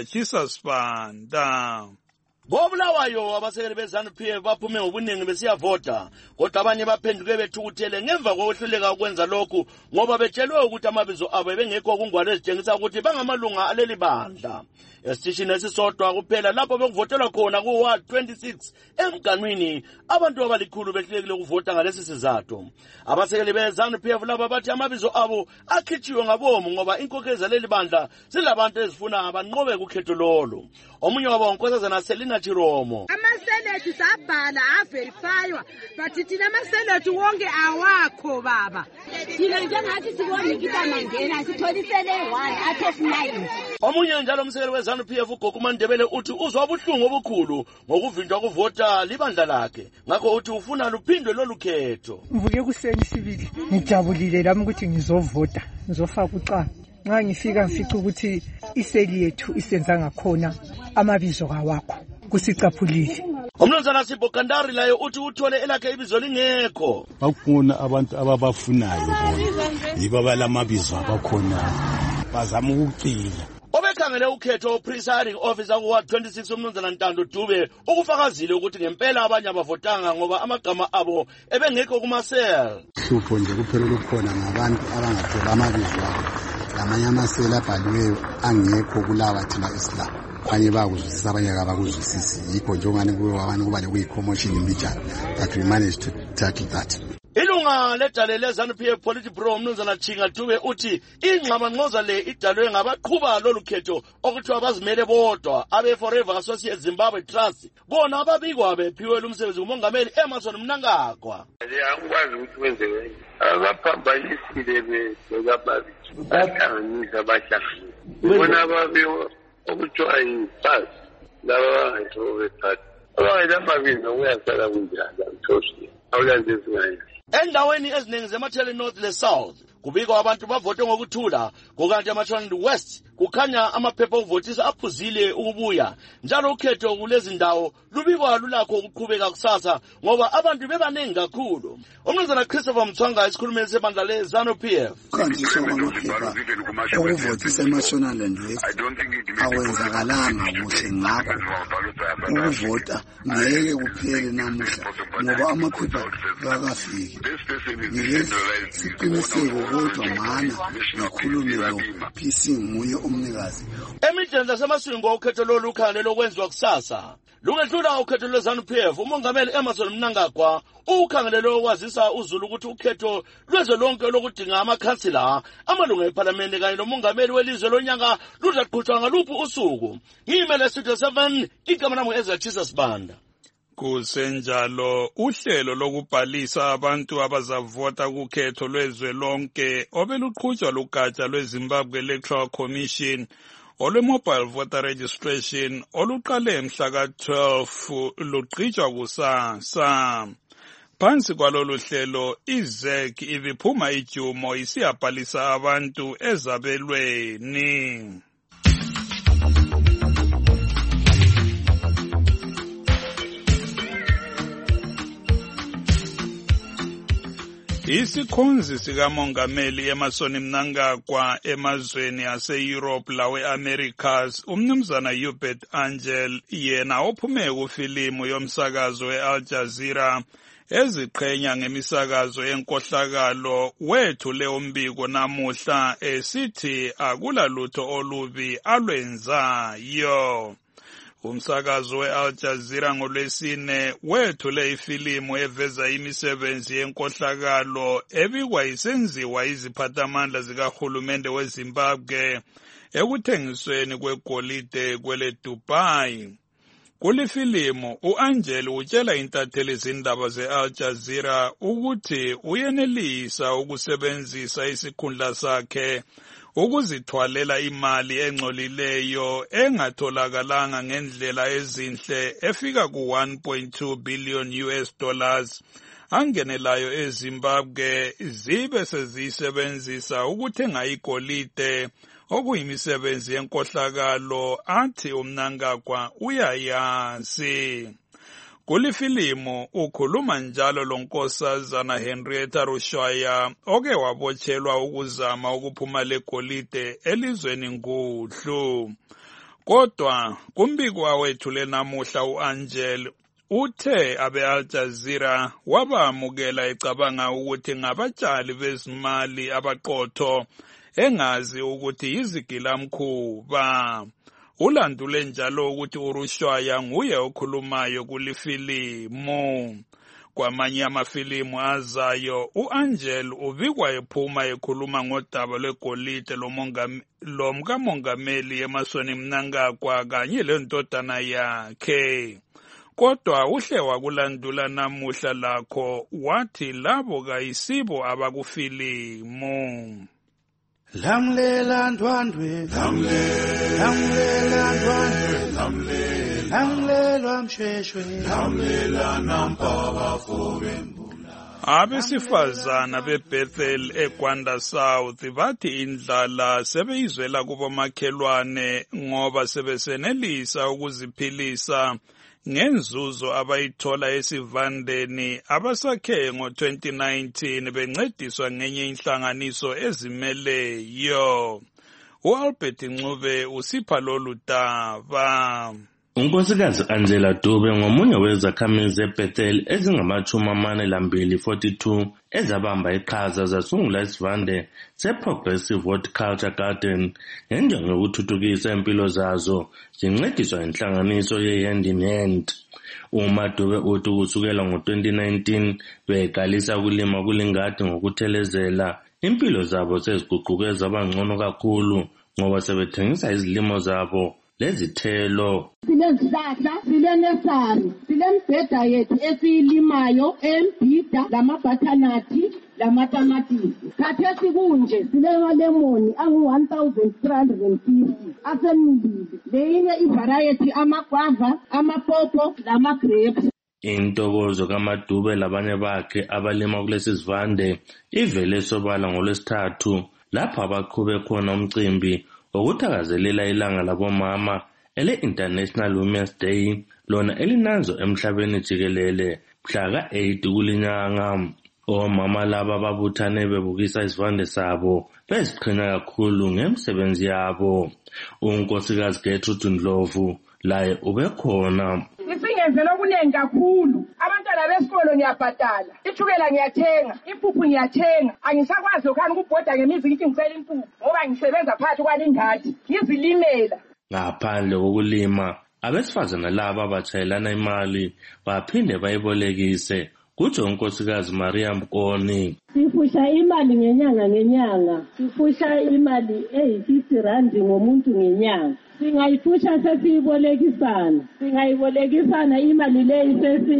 Chisasbanda. Bobulawayo abasekeli beZANU-PF baphume ngobuningi besiyavota, kodwa abanye baphenduke bethukuthele ngemva kokwehluleka ukwenza lokhu ngoba betshelwe ukuthi amabizo abo ebengekho kungwalo ezitshengisa ukuthi bangamalunga aleli bandla. Esitishini esisodwa kuphela lapho bekuvotelwa khona ku-Ward 26 emganwini, abantu abalikhulu behlulekile ukuvota ngalesi sizathu. Abasekeli beZANU-PF laba bathi amabizo abo akhitshiwe ngabomu ngoba inkokheli zaleli bandla zilabantu ezifuna banqobe kukhetho lolo. Omunye wabo uNkosazana Selina Chiromo. Amasenate sabhala averifywa bathi thina amasenate wonke awakho baba. Thina njengathi sibone kita Mandela sitholisele 1 out of 9. Omunye njalo umsekeli weZANU-PF uGogo Mandebele uthi uzwa ubuhlungu obukhulu ngokuvinjwa kuvota libandla lakhe. Ngakho uthi ufuna luphindwe lolu khetho. Mvuke kuseni sibili ngijabulile lami ukuthi ngizovota, ngizofaka uqala. Nxa ngifika ngifica ukuthi iseli yethu isenza ngakhona amabizo kawakho kusicaphulile. Umnumzana Sibokandari layo uthi uthole elakhe ibizo lingekho. Bakufuna abantu ababafunayo bona yibo balamabizo abakhona bazama ukucila. Obekhangele ukhetho presiding officer ku-Ward 26 umnumzana Ntando Dube ukufakazile ukuthi ngempela abanye abavotanga ngoba amagama abo ebengekho kumasela. Hlupho nje kuphela lukhona ngabantu abangathola amabizo abo. Amanye amasela abhaliweyo angekho kulawa thina Islam. Abanye bakuzwisisa abanye abakuzwisisi. Yikho nje ongani kuwe abantu kuba lekuyicommotion imbijana. But we managed to tackle that. Ilunga ledale leZANU-PF Politburo umnumzana Chinga Dube uthi ingxabangxoza le idalwe ngabaqhuba lolu khetho okuthiwa bazimele bodwa abe Forever Associate Zimbabwe Trust. Bona ababikwa bephiwe umsebenzi kumongameli Emmerson Mnangagwa. Angikwazi ukuthi kwenzeke. Abaphambanisile bezababi. Bahlanganisa bahlanganisa. Bona ababiwo okuthiwa yifast laba bangayitho bethatha. Abangayilamabizo kuyasala kunjani angithoshi. Awulandezingane. Endaweni eziningi zeMathele North le South kubikwa abantu bavote ngokuthula, kukanti eMathele West kukhanya amaphepha okuvotisa aphuzile ukubuya njalo ukhetho kulezi ndawo lubikwa lulakho ukuqhubeka kusasa ngoba abantu bebaningi kakhulu. Umnumzana Christopher Mthwanga isikhulumeli sebandla leZANU PF. Ukhanjiswa kwamaphepha okuvotisa eMashonaland West awenzakalanga kuhle ngakho ukuvota ngeke kuphele namuhla ngoba amaphepha akafiki. Ngilesi siqiniseko kodwa mana ngikhulume lo PC nguye umnikazi. Emidleni zasemaswingo ukhetho lolukhangelwe lokwenziwa kusasa lungehlula ukhetho lweZANU PF. Umongameli Emmerson Mnangagwa ukhangelele ukwazisa uZulu ukuthi ukhetho lwezwe lonke lokudinga amakhansila amalunga eParliament kanye nomongameli welizwe lonyaka luzaqhutshwa ngaluphi usuku. Ngimele Studio 7 igama lami eZachisa Sibanda. Kusenjalo uhlelo lokubhalisa abantu abazavota kukhetho lwezwe lonke obeluqhutshwa lugatsha lweZimbabwe Electoral Commission olwe-mobile voter registration oluqale mhla ka-12 lugqitshwa kusasa. Phansi kwalolu hlelo iZEC ibiphuma ijumo isiyabhalisa abantu ezabelweni. Isikhonzi sikamongameli Emmerson Mnangagwa emazweni ase-Europe lawe-Americas umnumzana Hubert Angel yena ophume kufilimu yomsakazo we-Al Jazeera eziqhenya ngemisakazo yenkohlakalo wethule umbiko namuhla esithi akulalutho olubi alwenzayo. Umsakazo we-Al Jazeera ngolwesine wethule ifilimu eveza imisebenzi yenkohlakalo ebikwa isenziwa iziphathamandla zikahulumende weZimbabwe ekuthengisweni kwegolide kwele Dubai. Kulifilimu u-Angel utshela intatheli izindaba ze-Al Jazeera ukuthi uyenelisa ukusebenzisa isikhundla sakhe ukuzithwalela imali engcolileyo engatholakalanga ngendlela ezinhle efika ku-1.2 billion US dollars angenelayo eZimbabwe zibe seziyisebenzisa ukuthenga igolide okuyimisebenzi yenkohlakalo athi uMnangagwa uyayazi. Kulifilimu ukhuluma njalo lonkosazana Henrietta Rushwaya oke wabotshelwa ukuzama ukuphuma legolide elizweni nguhlu. Kodwa kumbiko awethule namuhla uAngel uthe abe-Al Jazeera wabamukela ecabanga ukuthi ngabatshali bezimali abaqotho engazi ukuthi yizigilamkhuba. Ulandule njalo ukuthi uRushwaya nguye okhulumayo kulifilimu. Kwamanye amafilimu azayo uAngel ubikwa ephuma ekhuluma ngodaba lwegolide lomkamongameli Emmerson Mnangagwa kanye lendodana yakhe. Kodwa uhle wakulandula namuhla lakho wathi labo kayisibo abakufilimu. Lamlela ndwandwe lamlela ndwandwe lamlela msheshwe lamlela nampaka fobembula. Abesifazana beBethel eGwanda South bathi indlala sebeyizwela kubomakhelwane ngoba sebesenelisa ukuziphilisa ngenzuzo abayithola esivandeni abasakhe ngo-2019 bencediswa ngenye inhlanganiso ezimeleyo. U-Albert Ncube usipha lolu daba. Unkosikazi Angela Dube ngomunye wezakhamizi eBethel ezingama-42 ezabamba iqhaza zasungula isivande se-Progressive Horticulture Garden ngenjongo yokuthuthukisa impilo zazo zincediswa inhlanganiso ye-Hand in Hand. UMadube uthi kusukela ngo-2019 beqalisa ukulima kulingadi ngokuthelezela impilo zabo seziguquke zaba ngcono kakhulu ngoba sebethengisa izilimo zabo lezithelo. Silezihlahla, silenesari, silemibheda yethu esiyilimayo, embhida, lamabhathanathi, lamatamatisi. Khathesi kunje silemalemoni angu-1,350 asemibili. Leyinye ivariety amagwava, amapopo, lamagrapes. Intokozo kaMadube labanye bakhe abalima kulesi sivande ivele sobala ngolwesithathu lapho abaqhube khona umcimbi ukuthakazelela ilanga labomama ele-International Women's Day lona elinanzo emhlabeni jikelele mhla ka-8 kulinyanga. Omama laba babuthane bebukisa isivande sabo beziqhenya kakhulu ngemsebenzi yabo. Unkosikazi Gertrude Ndlovu laye ubekhona. Isingenzela okuningi kakhulu. Abantwana besikolo ngiyabhadala, ithukela ngiyathenga, impuphu ngiyathenga. Angisakwazi lokho ukubhoda ngemizi ngithi ngicela impuphu ngoba ngisebenza phakathi kwalingadi ngizilimela. Ngaphandle kokulima, abesifazana laba batshayelana imali baphinde bayibolekise. Kutsho unkosikazi Maria Mkoni. Sifusha imali ngenyanga. Sifusha imali eyi-R50 ngomuntu ngenyanga. Singayifusha sesiyibolekisana imali leyi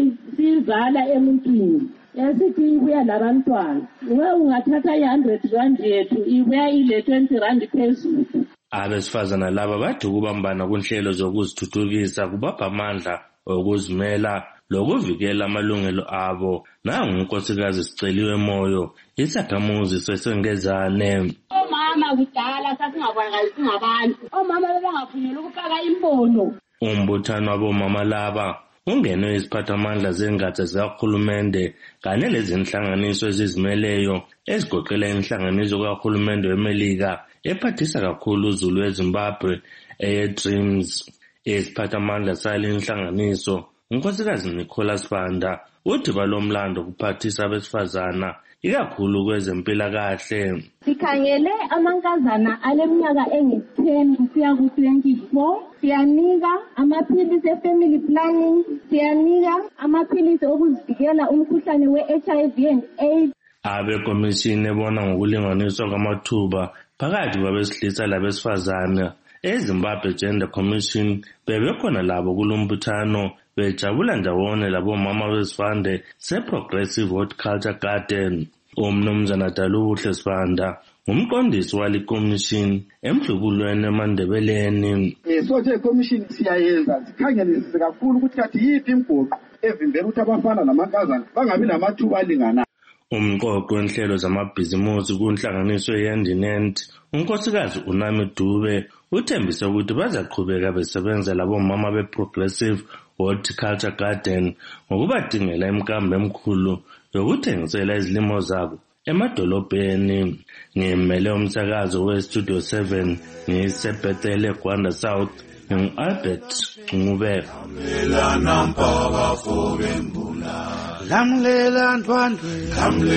sesizala emuntwini. Yasithi ibuya labantwana. Ungathatha i-R100 yethu ibuya ile-R20 phezulu. Abesifazana laba bathi ukubambana kunhlelo zokuzithuthukisa kubapha amandla okuzimela lokuvikela amalungelo abo. Nangu unkosikazi Siceliwe Moyo, isakhamuzi sesengezane. Omama kudala sasingabonakali singabantu. Omama bebangaphunyela ukufaka imbono. Umbuthano wabomama laba ungenwe iziphathamandla zengatsha zikahulumende kanye lezinhlanganiso ezizimeleyo ezigoqela inhlanganiso kahulumende weMelika ephathisa kakhulu uzulu weZimbabwe eye-Dreams. Iziphathamandla sale inhlanganiso unkosikazi Nicholas Banda uthi balomlando kuphathisa abesifazana ikakhulu kwezempilakahle. Sikhangele amankazana aleminyaka engu-10 kusiya ku-24. Siyanika amaphilisi e-family planning, siyanika amaphilisi okuzivikela umkhuhlane we-HIV and AIDS. Abekomishini ebona ngokulinganiswa kwamathuba phakathi kwabesilisa labesifazana eZimbabwe Gender Commission bebekhona labo kulombuthano bejabula ndawonye labomama besivande se-Progressive Horticulture Garden. Umnumzana Daluhle Sibanda ngumqondisi wale commission emhlubulweni eMandebeleni. Soje commission siyayenza sikhangelisise kakhulu ukuthi kathi yiphi imgoqo evimbela ukuthi abafana namankazana bangabi namathuba alingana. Umqoqo wenhlelo zamabhizimusi kunhlanganiso yeNDNENT unkosikazi uNami Dube uthembise ukuthi bazaqhubeka besebenza labomama be-Progressive Horticulture Garden ngokubadingela imkambo emkhulu yokuthengisela izilimo zabo emadolobheni. Ngimele umsakazo we-Studio 7 ngiseBethel eGwanda South ngingu-Albert Ncube. Lamlela ntwandwe,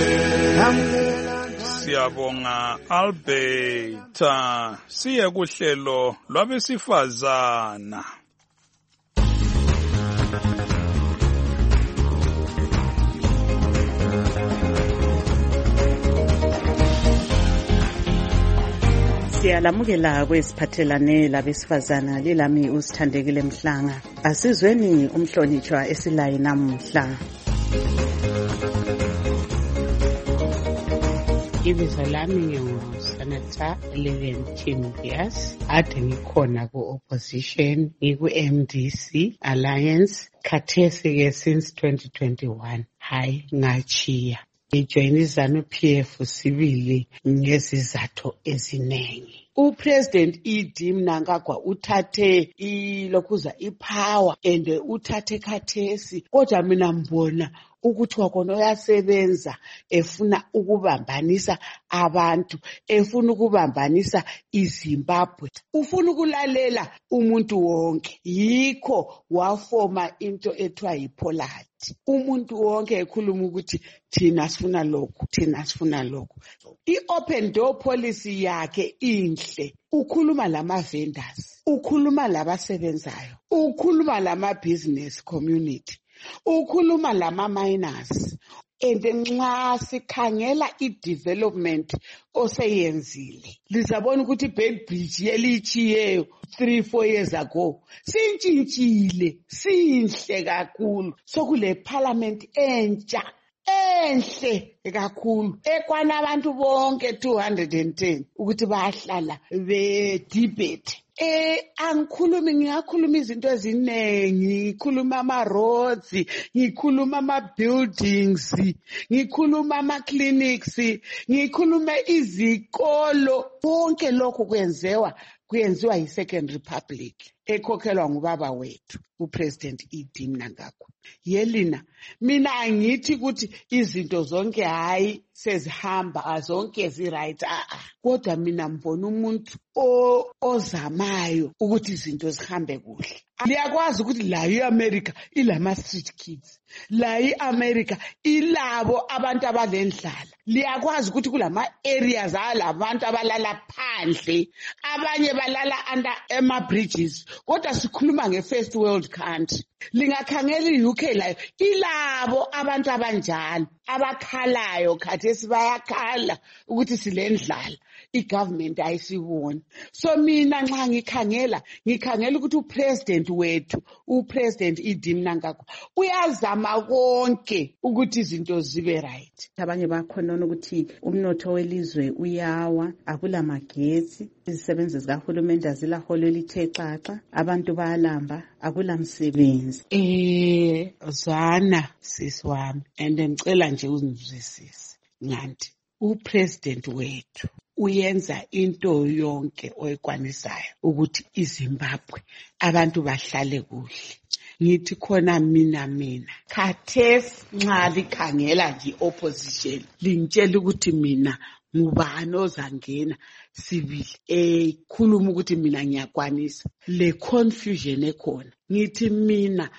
Siyabonga Albert. Siye kuhlelo lwabesifazana. Siyalamukela kwesiphathelane labesifazana lilami uSithandekile Mhlanga. Asizweni umhlonitshwa esilayi namhla. Ibizo lami nginguSenator Lilian Timbias. Ade ngikhona ku-opposition ngiku-MDC Alliance khathesi-ke since 2021. Hayi ngachiya. Ngijoyina iZANU-PF sibili ngezizathu eziningi. Upresident Idi Mnangagwa uthathe lokhuza ipower and uthathe khathesi kodwa mina mbona ukuthi wakona uyasebenza efuna ukubambanisa abantu, efuna ukubambanisa iZimbabwe, ufuna ukulalela umuntu wonke. Yikho wafoma into ethiwa yiPollard. Umuntu wonke ekhuluma ukuthi thina sifuna lokhu, thina sifuna lokhu. I-open door policy yakhe inhle. Ukhuluma lama vendors, ukhuluma labasebenzayo, ukhuluma lama business community, ukhuluma lama miners. And nxa sikhangela i-development oseyenzile, lizabona ukuthi i-Bed Bridge yelichiyeyo 3-4 years ago sintshintshile, sinhle kakhulu. Sokule parliament entsha enhle kakhulu ekwana abantu bonke 210 ukuthi bayahlala be debate angikhulumi, ngiyakhuluma izinto eziningi, ngikhuluma ama-roads, ngikhuluma ama-buildings, ngikhuluma ama-clinics, ngikhuluma izikolo. Konke lokho kuyenziwa yi-Second Republic ekhokhelwa ngubaba wethu uPresident Idi Mnangagwa. Yelina, mina angithi ukuthi izinto zonke hayi sezihamba azonke zi-right, kodwa mina mbona umuntu ozamayo ukuthi izinto zihambe kuhle. Liyakwazi ukuthi la i-America ilama-street kids, la i-America ilabo abantu abalendlala. Liyakwazi ukuthi kulama-areas alabantu abalala phandle, abanye balala under ema-bridges, kodwa sikhuluma nge-first world country. Lingakhangela i-UK layo ilabo abantu abanjalo abakhalayo, khathesi bayakhala ukuthi silendlala, i-government ayisiboni. So mina nxa ngikhangela ukuthi upresident wethu, upresident Idi Mnangagwa uyazama konke ukuthi izinto zibe right. Abanye bakhona ukuthi umnotho welizwe uyawa, akula magetsi, izisebenzi zikahulumende azilaholela ithe xaxa, abantu bayalamba, akula msebenzi. Zwana sisi wami, and ngicela nje uzizwisise ngathi upresident wethu uyenza into yonke oyikwanisayo ukuthi iZimbabwe abantu bahlale kuhle. Ngithi khona mina khathesi nxa likhangela nje opposition lingitshela ukuthi mina ngubani ozangena sibili khuluma ukuthi mina ngiyakwanisa, le confusion ekhona. Ngithi mina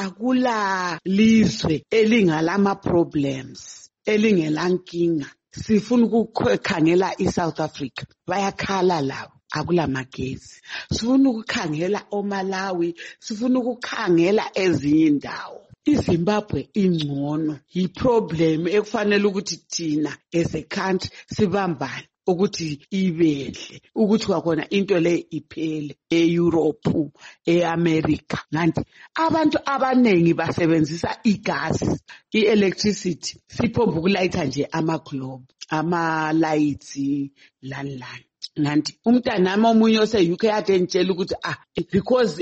akula lizwe elingalama problems, elingelankinga. Sifuna ukukhangela iSouth Africa, bayakhala labo, akula magezi. Sifuna ukukhangela oMalawi, sifuna ukukhangela ezinye indawo. iZimbabwe ingcono, yi-problem ekufanele ukuthi thina as a country sibambane ukuthi ibehle, ukuthi kwakhona into le iphele e-Europe, e-America. Kanti abantu abanengi basebenzisa igas, i-electricity, sipomba ukulayitha nje ama-globe, ama-lights, lani. Nganti umntanami omunye ose-UK ade ngitshela ukuthi because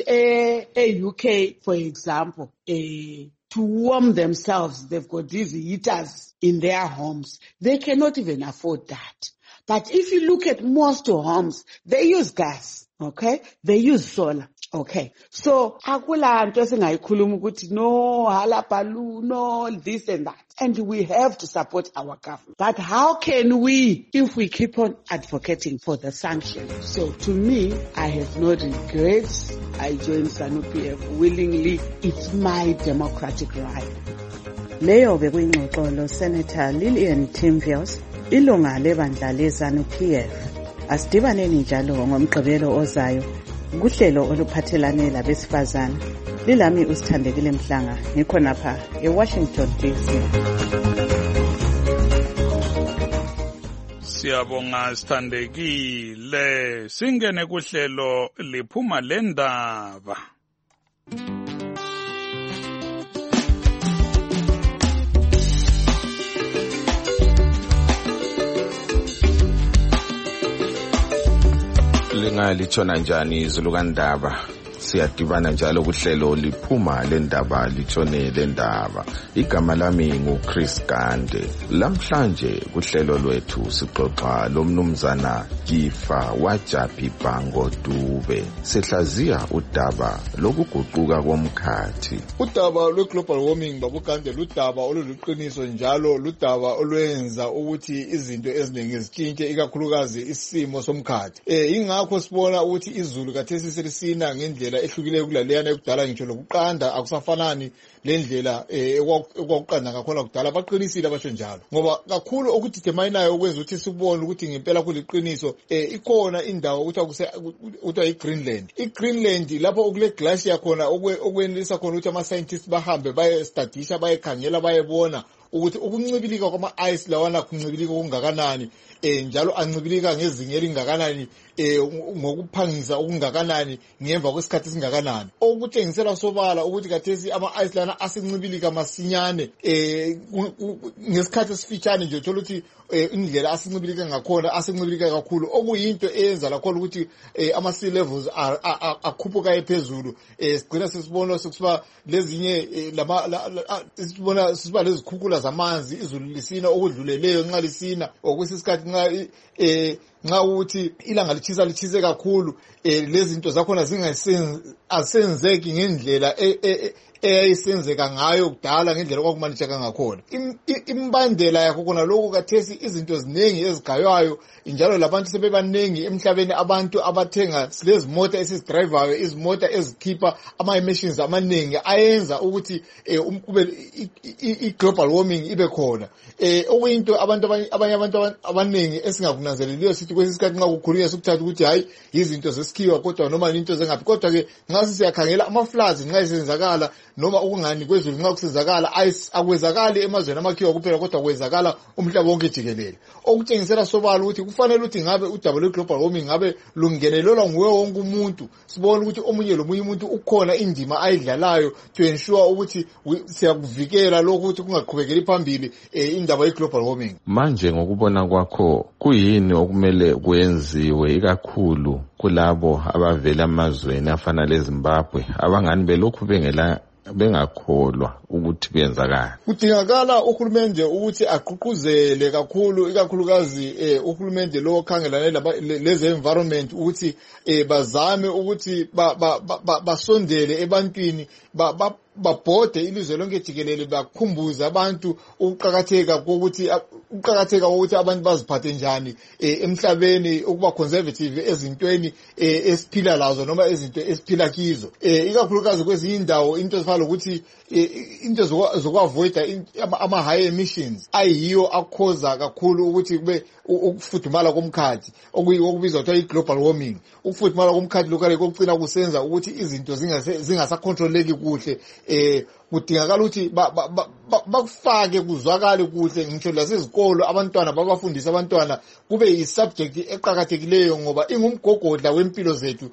e-UK for example to warm themselves they've got these heaters in their homes, they cannot even afford that. But if you look at most homes, they use gas, okay? They use solar, okay? So akula nto singayikhuluma ukuthi no halabalu, no this and that. And we have to support our government. But how can we if we keep on advocating for the sanctions? So to me, I have no regrets. I joined ZANU-PF willingly. It's my democratic right. Leyo bekuyingxoxo lo Senator Lillian Timvios, ilunga lebandla leZANU-PF. Asidibaneni njalo ngomgqibelo ozayo kuhlelo oluphathelane labesifazana. Lilami uSithandekile Mhlanga, ngikhonapha eWashington DC. Siyabonga Sithandekile. Singene kuhlelo liphuma lendaba. Lingalitshona njani izulu kaNdaba? Siyadibana njalo kuhlelo liphuma lendaba litshone lendaba. Igama lami nguChris Gande. Lamhlanje kuhlelo lwethu sixoxa lomnumzana Kifa waJapi Bhango Dube. Sihlaziya udaba lokuguquka komkhathi. Udaba lwe-global warming babugande ludaba oluluqiniso njalo ludaba olwenza ukuthi izinto eziningi zitshintshe ikakhulukazi isimo somkhathi. Ingakho sibona ukuthi izulu kathesi selisina ngendlela ehlukileyo kulaleyana ekudala ngitsho lokuqanda akusafanani lendlela ekwakuqanda ngakhona kudala. Baqinisile basho njalo ngoba kakhulu okudidemayinayo okwenza ukuthi sikubone ukuthi ngempela kuliqiniso ikhona indawo ukuthi yi-Greenland. I-Greenland lapho okule glacier khona okwenelisa khona ukuthi ama-scientists bahambe bayestadisha bayekhangela bayebona ukuthi ukuncibilika kwama-ice lawana kuncibilika okungakanani njalo ancibilika ngezinga elingakanani ngokuphangisa okungakanani ngemva kwesikhathi esingakanani, okutshengisela sobala ukuthi kathesi ama-ice lana asincibilika masinyane ngesikhathi esifitshane nje uthola ukuthi indlela asincibilika ngakhona asincibilika kakhulu, okuyinto eyenza lakhona ukuthi ama-sea levels akhuphuka ephezulu. Sigcina sesibona sekusiba lezinye sisiba lezikhukhula zamanzi, izulu lisina okudluleleyo nxa lisina, okwesikhathi nxa ukuthi ilanga litshise kakhulu lezinto zakhona asenzeki ngendlela eyayisenzeka ngayo kudala, ngendlela okwakumanisheka ngakhona. Imbandela yakho khona lokhu kathesi izinto ziningi ezigaywayo, njalo labantu sebebaningi emhlabeni, abantu abathenga lezi mota esizidrayivayo, izimota ezikhipha ama-emissions amaningi ayenza ukuthi i-global warming ibe khona. Okuyinto abanye abantu abaningi esingakunanzeleliyo sithi kwesinye isikhathi nxa kukhulunywa sikuthatha ukuthi hayi yizinto zesikhiwa kodwa noma into zengaphi, kodwa-ke nxa siyakhangela ama-floods nxa isenzakala noma ukungani kwezulu nxa kusenzakala akwezakali emazweni amakhiwa kuphela kodwa kwezakala umhlaba wonke jikelele, okutshengisela sobala ukuthi kufanele ukuthi ngabe udaba lwe-global warming ngabe lungenelelwa nguwe wonke umuntu. Sibona ukuthi omunye lomunye umuntu ukhona indima ayidlalayo to ensure ukuthi siyakuvikela lokhu ukuthi kungaqhubekeli phambili indaba ye-global warming. Manje ngokubona kwakho kuyini okumele kuyenziwe ikakhulu kulabo abavela amazweni afana leZimbabwe abangani belokhu bengakholwa ukuthi kuyenzakala? Kudingakala uhulumende ukuthi agqugquzele kakhulu, ikakhulukazi uhulumende lo okhangelane leze environment, ukuthi bazame ukuthi basondele ebantwini, babhode ilizwe lonke jikelele, bakhumbuze abantu ukuqakatheka kokuthi abantu baziphathe njani emhlabeni, ukuba conservative ezintweni esiphila lazo noma izinto esiphila kizo, ikakhulukazi kwezinye indawo into ezifana lokuthi into zokwaavoida ama-high emissions ayiyo akhoza kakhulu ukuthi kube ukufudumala komkhathi okubizwa kuthiwa i-global warming. Ukufudumala komkhathi lokhu kokucina kusenza ukuthi izinto zingasacontroleki kuhle. Kudingakala ukuthi bakufake kuzwakale kuhle, ngitsho lasezikolo abantwana babafundisa abantwana kube yi-subject eqakathekileyo, ngoba ingumgogodla wempilo zethu,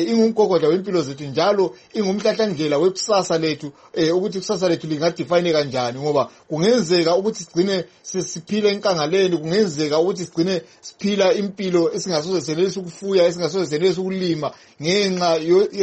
njalo ingumhlahlandlela wekusasa lethu, ukuthi ikusasa lethu lingadefine kanjani, ngoba kungenzeka ukuthi sigcine sesiphila enkangaleni, kungenzeka ukuthi sigcine siphila impilo esingasoze senelisi ukufuya, esingasoze senelisi ukulima ngenxa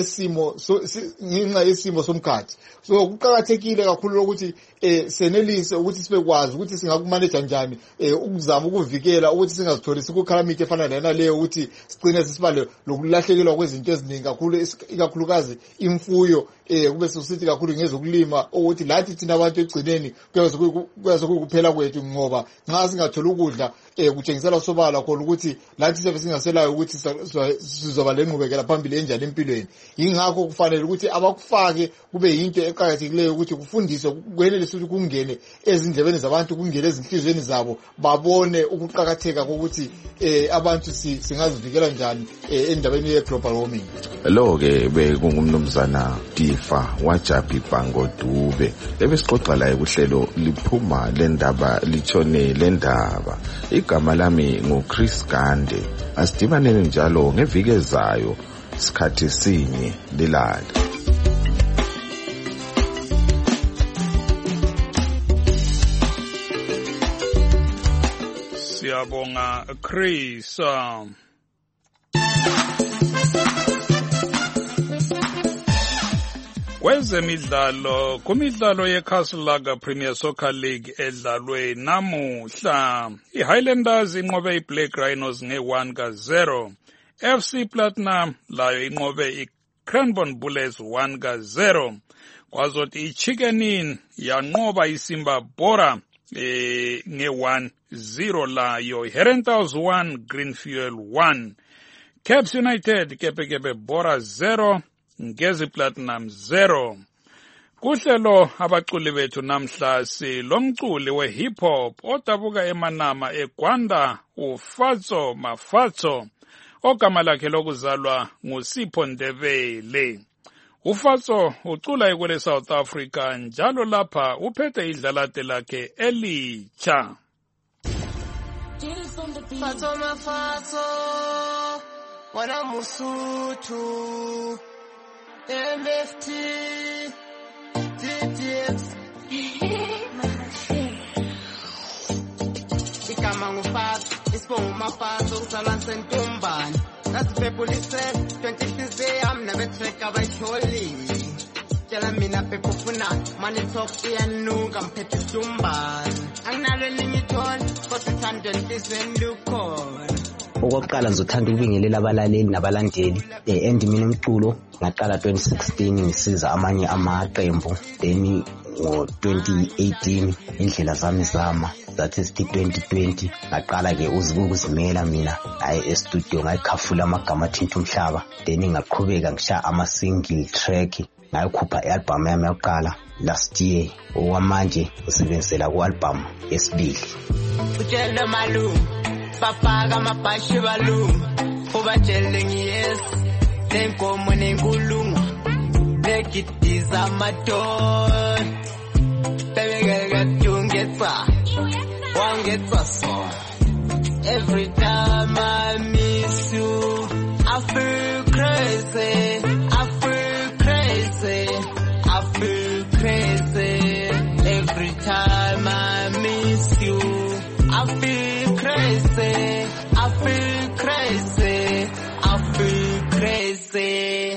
yesimo somkhathi. So kuqakathekile kakhulu ukuthi senelise ukuthi sibekwazi ukuthi singakumaneja njani, ukuzama ukuvikela ukuthi singazitholi sikucalamity efana naleyo, ukuthi sigcine sisiba lokulahlekelwa kwezinto eziningi kakhulu, ikakhulukazi imfuyo, kube sisithi kakhulu ngezokulima, ukuthi lathi thina abantu egcineni kuyaze kukuphela kwethu, ngoba nxa singatholi ukudla kutshengisela sobala khona ukuthi lathi sibe singaselayo ukuthi sizoba lenqubekela phambili enjani empilweni. Yingakho kufanele ukuthi abakufake kube yinto eqakathekileyo ukuthi kufundiswe, kwenelise ukuthi kungene ezindlebeni zabantu, kungene ezinhlizweni zabo, babone ukuqakatheka kokuthi abantu singazivikela njani endabeni ye-global warming. Lo-ke bekungumnumzana Tifa Wajabi Bhango Dube, ebesixoxa laye kuhlelo liphuma lendaba litshone lendaba. Igama lami nguChris Gande. Asidibaneni njalo ngeviki ezayo sikhathi sinye lilala. Siyabonga Chris. Kwezemidlalo, kumidlalo yeCastle Premier Soccer League edlalwe namuhla, iHighlanders inqobe iBlack Rhinos nge-1-0. FC Platinum layo inqobe iCranbourne Bullets 1-0. Kwazothi iChicken Inn yanqoba iSimba Bora nge-1-0 layo. Herentals 1, Greenfuel 1. Caps United Kepe Bora 0. Ngezi Platinum 0. Kuhlelo abaculi bethu namhla silomculi we-hip hop odabuka eManama eGwanda, uFatso Mafatso, ogama lakhe lokuzalwa nguSipho Ndebele. Ufatso ucula ekwele South Africa njalo lapha uphethe idlalate lakhe elitsha. Fatso mafatso wana Musuthu MFT TTX Ikama ngufatso isibongo mafatso usala sentumbani That's people listen 26 am never trick abayitholi Tell me na people funa money talk iyanuka mphethe tumbani Anginalo elinye itholi kodwa uthando lisendukhona Okokuqala ngizothanda ukubingelela abalaleli nabalandeli endimini umculo ngaqala 2016 ngisiza amanye amaqembu then ngo2018 indlela zami zama zathi sithi 2020 ngaqala ke ukuzimela mina e-studio ngayikhafula amagama athinta umhlaba then ngaqhubeka ngisha ama single track ngayikhupha i-album yami yokuqala last year okwamanje usebenzela ku-album yesibili Utshela malume Papa mabhashi balungu ubatshele ngiyes lenkomo nenkulungu legidiza amadoda bebekekadungetsa wangetsa so every time I miss you I feel crazy I feel crazy I feel crazy every time I miss you I feel crazy, I feel crazy, I feel crazy.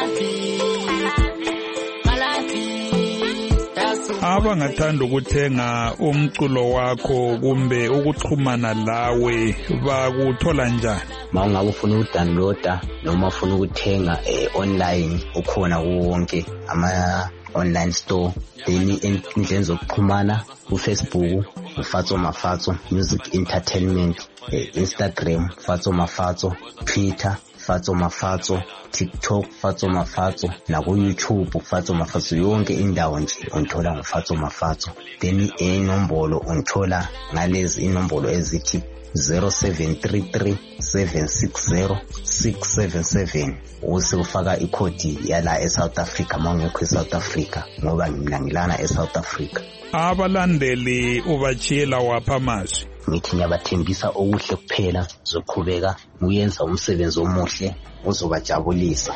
Abangathanda ukuthenga umculo wakho kumbe ukuxhumana lawe bakuthola njani? Mawungabe ufuna ukudownloada noma ufuna ukuthenga online ukhona wonke ama online store then indlela zokuxhumana uFacebook Fatso Mafatso Music Entertainment Instagram Fatso Mafatso Twitter Fatso Mafatso TikTok Fatso Mafatso na ku YouTube Fatso Mafatso yonke indawo nje unthola ngoFatso Mafatso then inombolo unthola ngalezi inombolo ezithi 0733 760 677 usufaka ikhodi yala eSouth Africa mangekho eSouth Africa ngoba mina ngilana eSouth Africa abalandeli ubachila wapha mazwi ngithi ngiyabathembisa okuhle kuphela zoqhubeka uyenza umsebenzi omuhle uzobajabulisa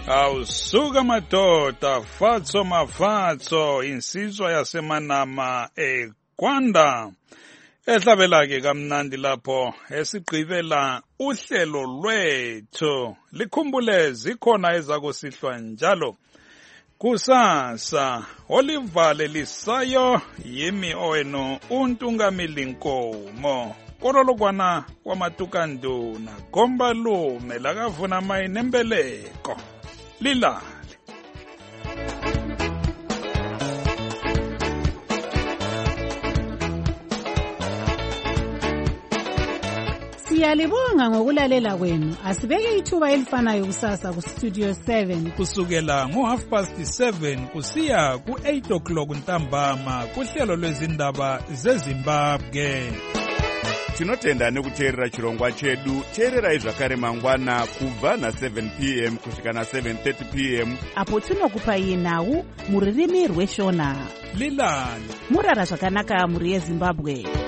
Awusuka madoda, fatso mafatso, insizwa yasemanama ekwanda. Ehlabela-ke kamnandi lapho esigqibela uhlelo lwethu. Likhumbule zikhona ezakusihlwa njalo. Kusasa, Olivale Lisayo, yimi owenu uNtungamili Nkomo. Kololokwana wamatukanduna, gomba lume lakavuna mayinembeleko. Lilale. Siyalibonga ngokulalela kwenu. Asibeke ithuba elifanayo kusasa ku Studio 7 kusukela ngo7:30 kusiya ku8 o'clock ntambama kuhlelo lwezindaba zeZimbabwe. Tinotenda nekuteerera chirongwa chedu. Teererai zvakare mangwana kubva na7 p.m. kusvika na7:30 p.m. apo tinokupai nhau muririmi rweshona. Lilale. Murara zvakanaka muri yeZimbabwe.